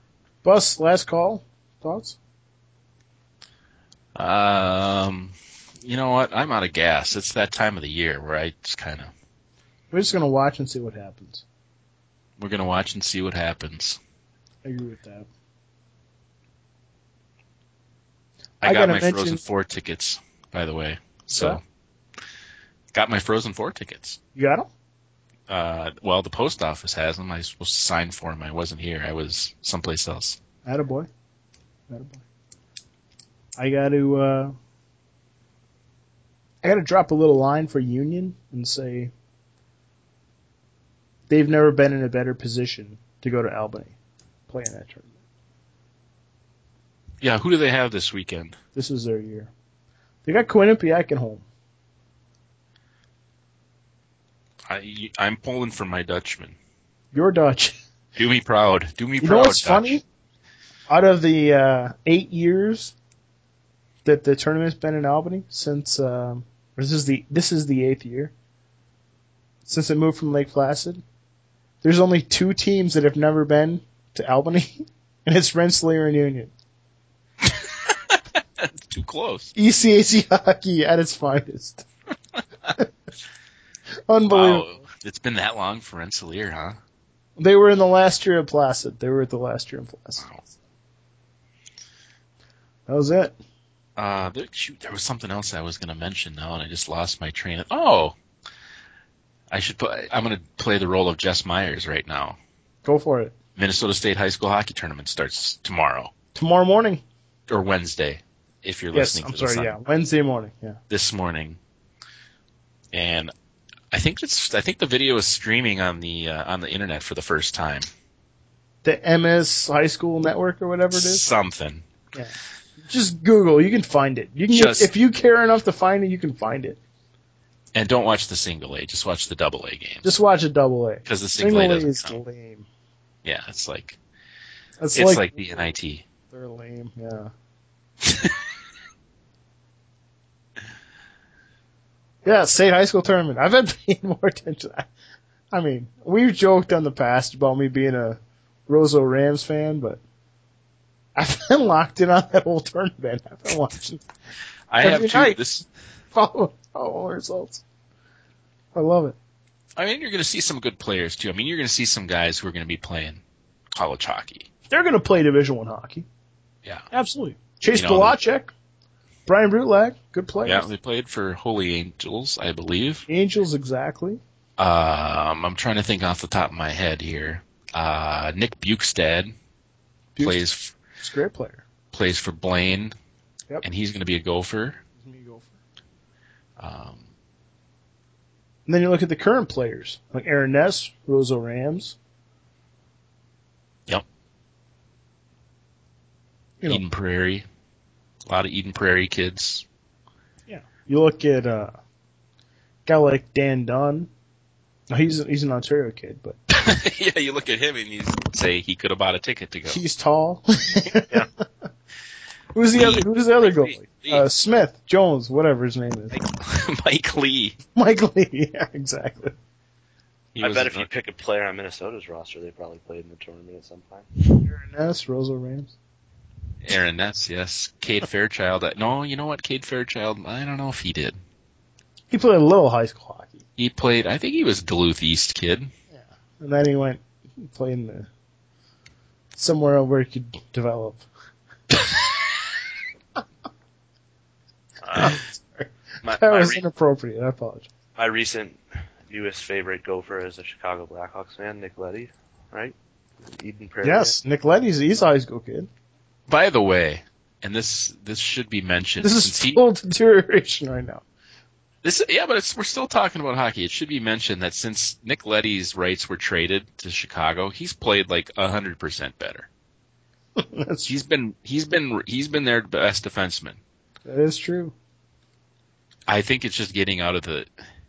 Bus, last call. Thoughts? Um, You know what? I'm out of gas. It's that time of the year where I just kind of... We're just going to watch and see what happens. We're going to watch and see what happens. I agree with that. I, I got gotta my mention- Frozen four tickets, by the way. So, got my Frozen four tickets. You got them? Uh, well, the post office has them. I was supposed to sign for them. I wasn't here. I was someplace else. Attaboy. Attaboy. I got to, uh, I got to drop a little line for Union and say they've never been in a better position to go to Albany, play in that tournament. Yeah, who do they have this weekend? This is their year. They got Quinnipiac at home. I, I'm pulling for my Dutchman. You're Dutch. Do me proud. Do me You proud, know what's Dutch. funny? Out of the uh, eight years that the tournament's been in Albany, since um, this is the this is the eighth year since it moved from Lake Placid, there's only two teams that have never been to Albany, and it's Rensselaer and Union. It's too close. E C A C hockey at its finest. Unbelievable. Wow, it's been that long for Rensselaer, huh? They were in the last year of Placid. They were at the last year in Placid. Wow. That was it. Uh, there, shoot, there was something else I was going to mention now, and I just lost my train of... Oh! I should put... I'm going to play the role of Jess Myers right now. Go for it. Minnesota State High School Hockey Tournament starts tomorrow. Tomorrow morning. Or Wednesday, if you're Yes, listening I'm to sorry, this on yeah. Wednesday morning, yeah. this morning. And I think it's I think the video is streaming on the uh, on the internet for the first time. The M S High School Network or whatever it is? Something. Yeah. Just Google. You can find it. You can Just- if you care enough to find it, you can find it. And don't watch the single A, just watch the double A games. Just watch a double A. Because the single A Single A doesn't is count. lame. Yeah, it's like It's, it's like, like the N I T. They're lame, yeah. Yeah, state high school tournament. I've been paying more attention. I, I mean, we've joked in the past about me being a Roseau Rams fan, but I've been locked in on that whole tournament. I've been watching, I Every have two. night. This follow, follow results. I love it. I mean, you're going to see some good players too. I mean, you're going to see some guys who are going to be playing college hockey. They're going to play Division One hockey. Yeah. Absolutely. Chase You know, Polacek, Brian Brutlag, good players. Yeah, they played for Holy Angels, I believe. Angels, exactly. Um, I'm trying to think off the top of my head here. Uh, Nick Bukestad Bukestad. plays He's a great player. plays for Blaine, Yep. and he's going to be a Gopher. Let me go for Um, And then you look at the current players, like Aaron Ness, Roseau Rams. Yep. You know, Eden Prairie, a lot of Eden Prairie kids. yeah. You look at uh, a guy like Dan Dunn. No, he's he's an Ontario kid, but Yeah, you look at him and you say he could have bought a ticket to go. he's tall. Yeah. Who's the Lee. other? Who's the other Lee. goalie? Lee. Uh, Smith, Jones, whatever his name is. Mike Lee. Mike Lee. Yeah, exactly. He I was bet a- if you pick a player on Minnesota's roster, they probably played in the tournament at some point. Aaron Ness, Roseau Rams. Aaron Ness, yes. Cade Fairchild. uh, No, you know what? Cade Fairchild, I don't know if he did. He played a little high school hockey, He played, I think he was Duluth East kid. and then he went playing the somewhere where he could develop. Uh, my, That my, was re- inappropriate. I apologize. my recent newest favorite Gopher is a Chicago Blackhawks fan, Nick Leddy, right? Eden Prairie. Yes, Nick Leddy's he's a high school kid. By the way, and this this should be mentioned. This is since he, full deterioration right now. this yeah, but it's, we're still talking about hockey. It should be mentioned that since Nick Leddy's rights were traded to Chicago, he's played like a hundred percent better. That's He's been he's been he's been their best defenseman. that is true. I think it's just getting out of the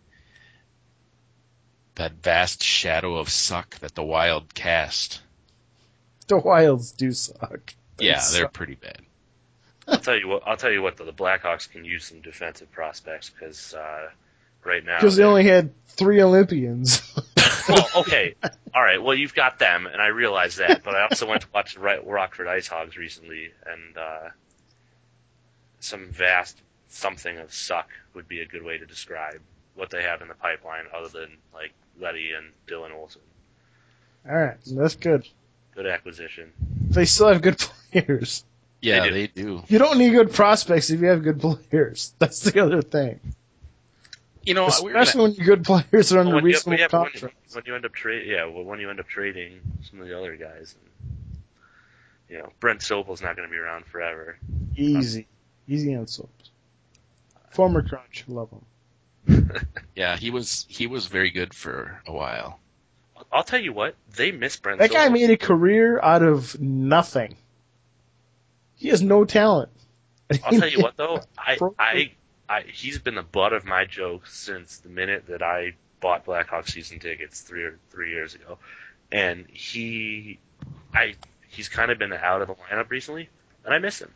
that vast shadow of suck that the Wild cast. The Wilds do suck. They Yeah, they're suck. pretty bad. I'll tell you what. I'll tell you what. Though, the Blackhawks can use some defensive prospects because uh, right now. Because they only had three Olympians. Well, okay, all right. Well, you've got them, and I realize that. But I also went to watch the Ro- Rockford Ice Hogs recently, and uh, some vast something of suck would be a good way to describe what they have in the pipeline, other than like Letty and Dylan Olsen. All right, that's good. Good acquisition. They still have good players. Yeah, They do. they do. You don't need good prospects if you have good players. That's the other thing. You know, we were gonna, Especially when your good players are under Well, when, you, reasonable yeah, when, contracts. when you end up trade, yeah, well, when you end up trading some of the other guys, and, you know, Brent Sopel's not going to be around forever. Easy. Easy on Soaps. Former Crunch. Love him. yeah, he was he was very good for a while. I'll tell you what, they miss Brent. That guy Sopel. made a career out of nothing. He has no talent. I'll tell you what, though, I, I, I, he's been the butt of my jokes since the minute that I bought Blackhawks season tickets three or three years ago, and he, I, he's kind of been out of the lineup recently, and I miss him.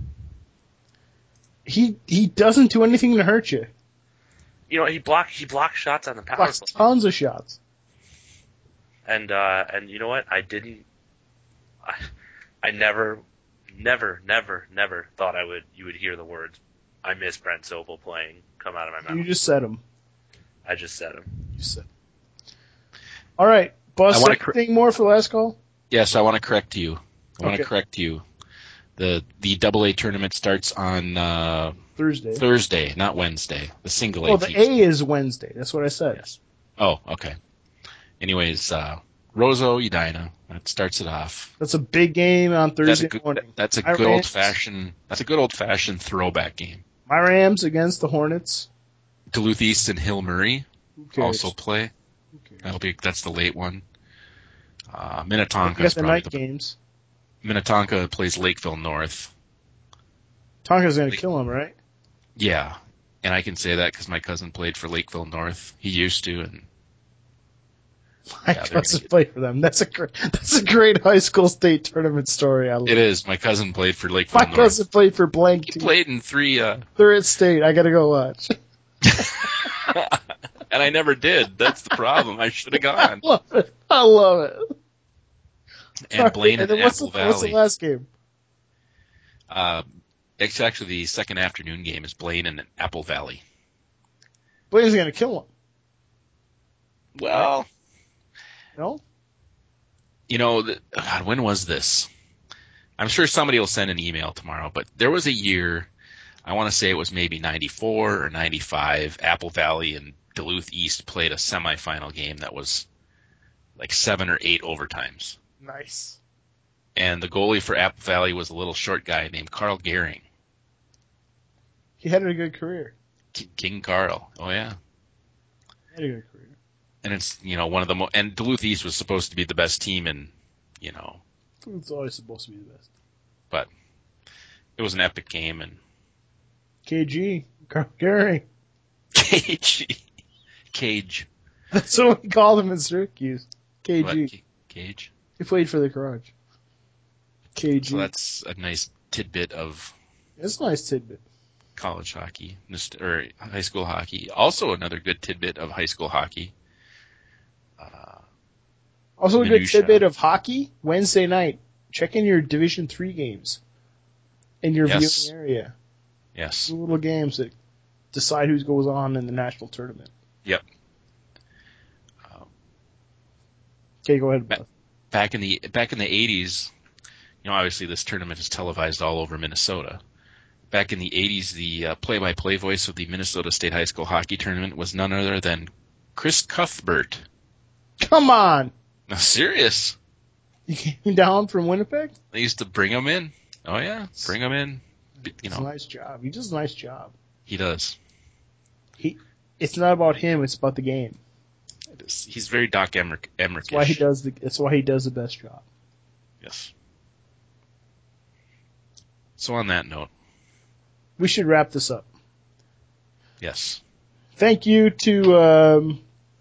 He he doesn't do anything to hurt you. You know, he blocked he blocked shots on the power Blocks play, tons of shots. and uh, and you know what? I didn't. I, I never, never, never, never thought I would. You would hear the words, "I miss Brent Sopel playing" come out of my mouth. You just said him. I just said him. You said. All right, Bus. I wanna Anything more for last call? Yes, I want to correct you. I want Okay. to correct you. The the Double A tournament starts on uh, Thursday. Thursday, not Wednesday. The single A. Oh, the teams. A is Wednesday. That's what I said. Yes. Oh, okay. Anyways, uh, Roseau Edina. That starts it off. That's a big game on That's a Thursday good. morning. That's a My good Rams- old fashioned. That's a good old fashioned throwback game. My Rams against the Hornets. Duluth East and Hill Murray Who cares? also play. Who cares? That'll be that's the late one. Uh, You Minnetonka got is the probably night the games. Minnetonka plays Lakeville North. Tonka's going to Lake- kill him, right? Yeah, and I can say that because my cousin played for Lakeville North. He used to, and My Yeah, they're cousin gonna get- played for them. That's a great. That's a great high school state tournament story. I love it is. My cousin played for Lakeville My North. cousin played for blank He team. played in three, uh, They're at state. I got to go watch. and I never did. That's the problem. I should have I gone. love it. I love it. And Blaine and and then what's Apple the, what's the Valley. last game? Uh, it's actually the second afternoon game is Blaine and Apple Valley. Blaine's going to kill him. Well, No? you know, the, God, when was this? I'm sure somebody will send an email tomorrow, but there was a year, I want to say it was maybe ninety-four or ninety-five, Apple Valley and Duluth East played a semifinal game that was like seven or eight overtimes. Nice. And the goalie for Apple Valley was a little short guy named Carl Gehring. He had a good career. K- King Carl. Oh, yeah. He had a good career. And it's, you know, one of the mo- and Duluth East was supposed to be the best team in, you know, It's always supposed to be the best. but it was an epic game. And K G, Carl Gehring. Cage. Cage. That's what we called him in Syracuse. K G. What? C- Cage. He played for the Crunch. K G. So that's a nice tidbit of It's a nice tidbit. college hockey, just- or high school hockey. Also another good tidbit of high school hockey. Uh, Also, a good Minutia. tidbit of hockey. Wednesday night, check in your Division Three games in your Yes. viewing area. yes. Two little games that decide who goes on in the national tournament. Yep. Um, Okay, go ahead. Ba- Beth. back in the back in the eighties, you know, obviously this tournament is televised all over Minnesota. Back in the eighties, the uh, play-by-play voice of the Minnesota State High School Hockey Tournament was none other than Chris Cuthbert. Come on, No, serious. you came down from Winnipeg. They used to bring him in. Oh yeah, bring him in. You It's know, a nice job. He does a nice job. he does. He. It's not about him. It's about the game. It is. He's very Doc Emmerich. That's why he Emmerich-ish. does the. That's why he does the best job. Yes. So on that note, We should wrap this up. yes. Thank you to um,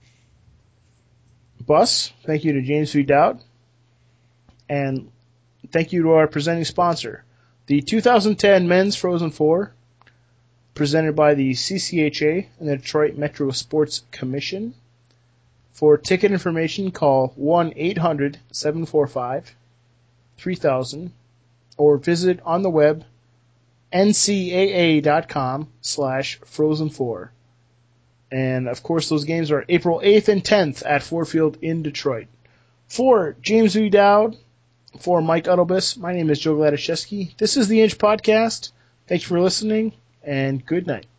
Bus. Thank you to James V. Dowd. And thank you to our presenting sponsor, the two thousand ten Men's Frozen Four, presented by the C C H A and the Detroit Metro Sports Commission. For ticket information, call one eight hundred seven four five three thousand or visit on the web ncaa.com slash frozen four. And, of course, those games are April eighth and tenth at Ford Field in Detroit. For James V. Dowd, for Mike Uttlebus, my name is Joe Gladaszewski. This is the Inch Podcast. Thanks for listening, and good night.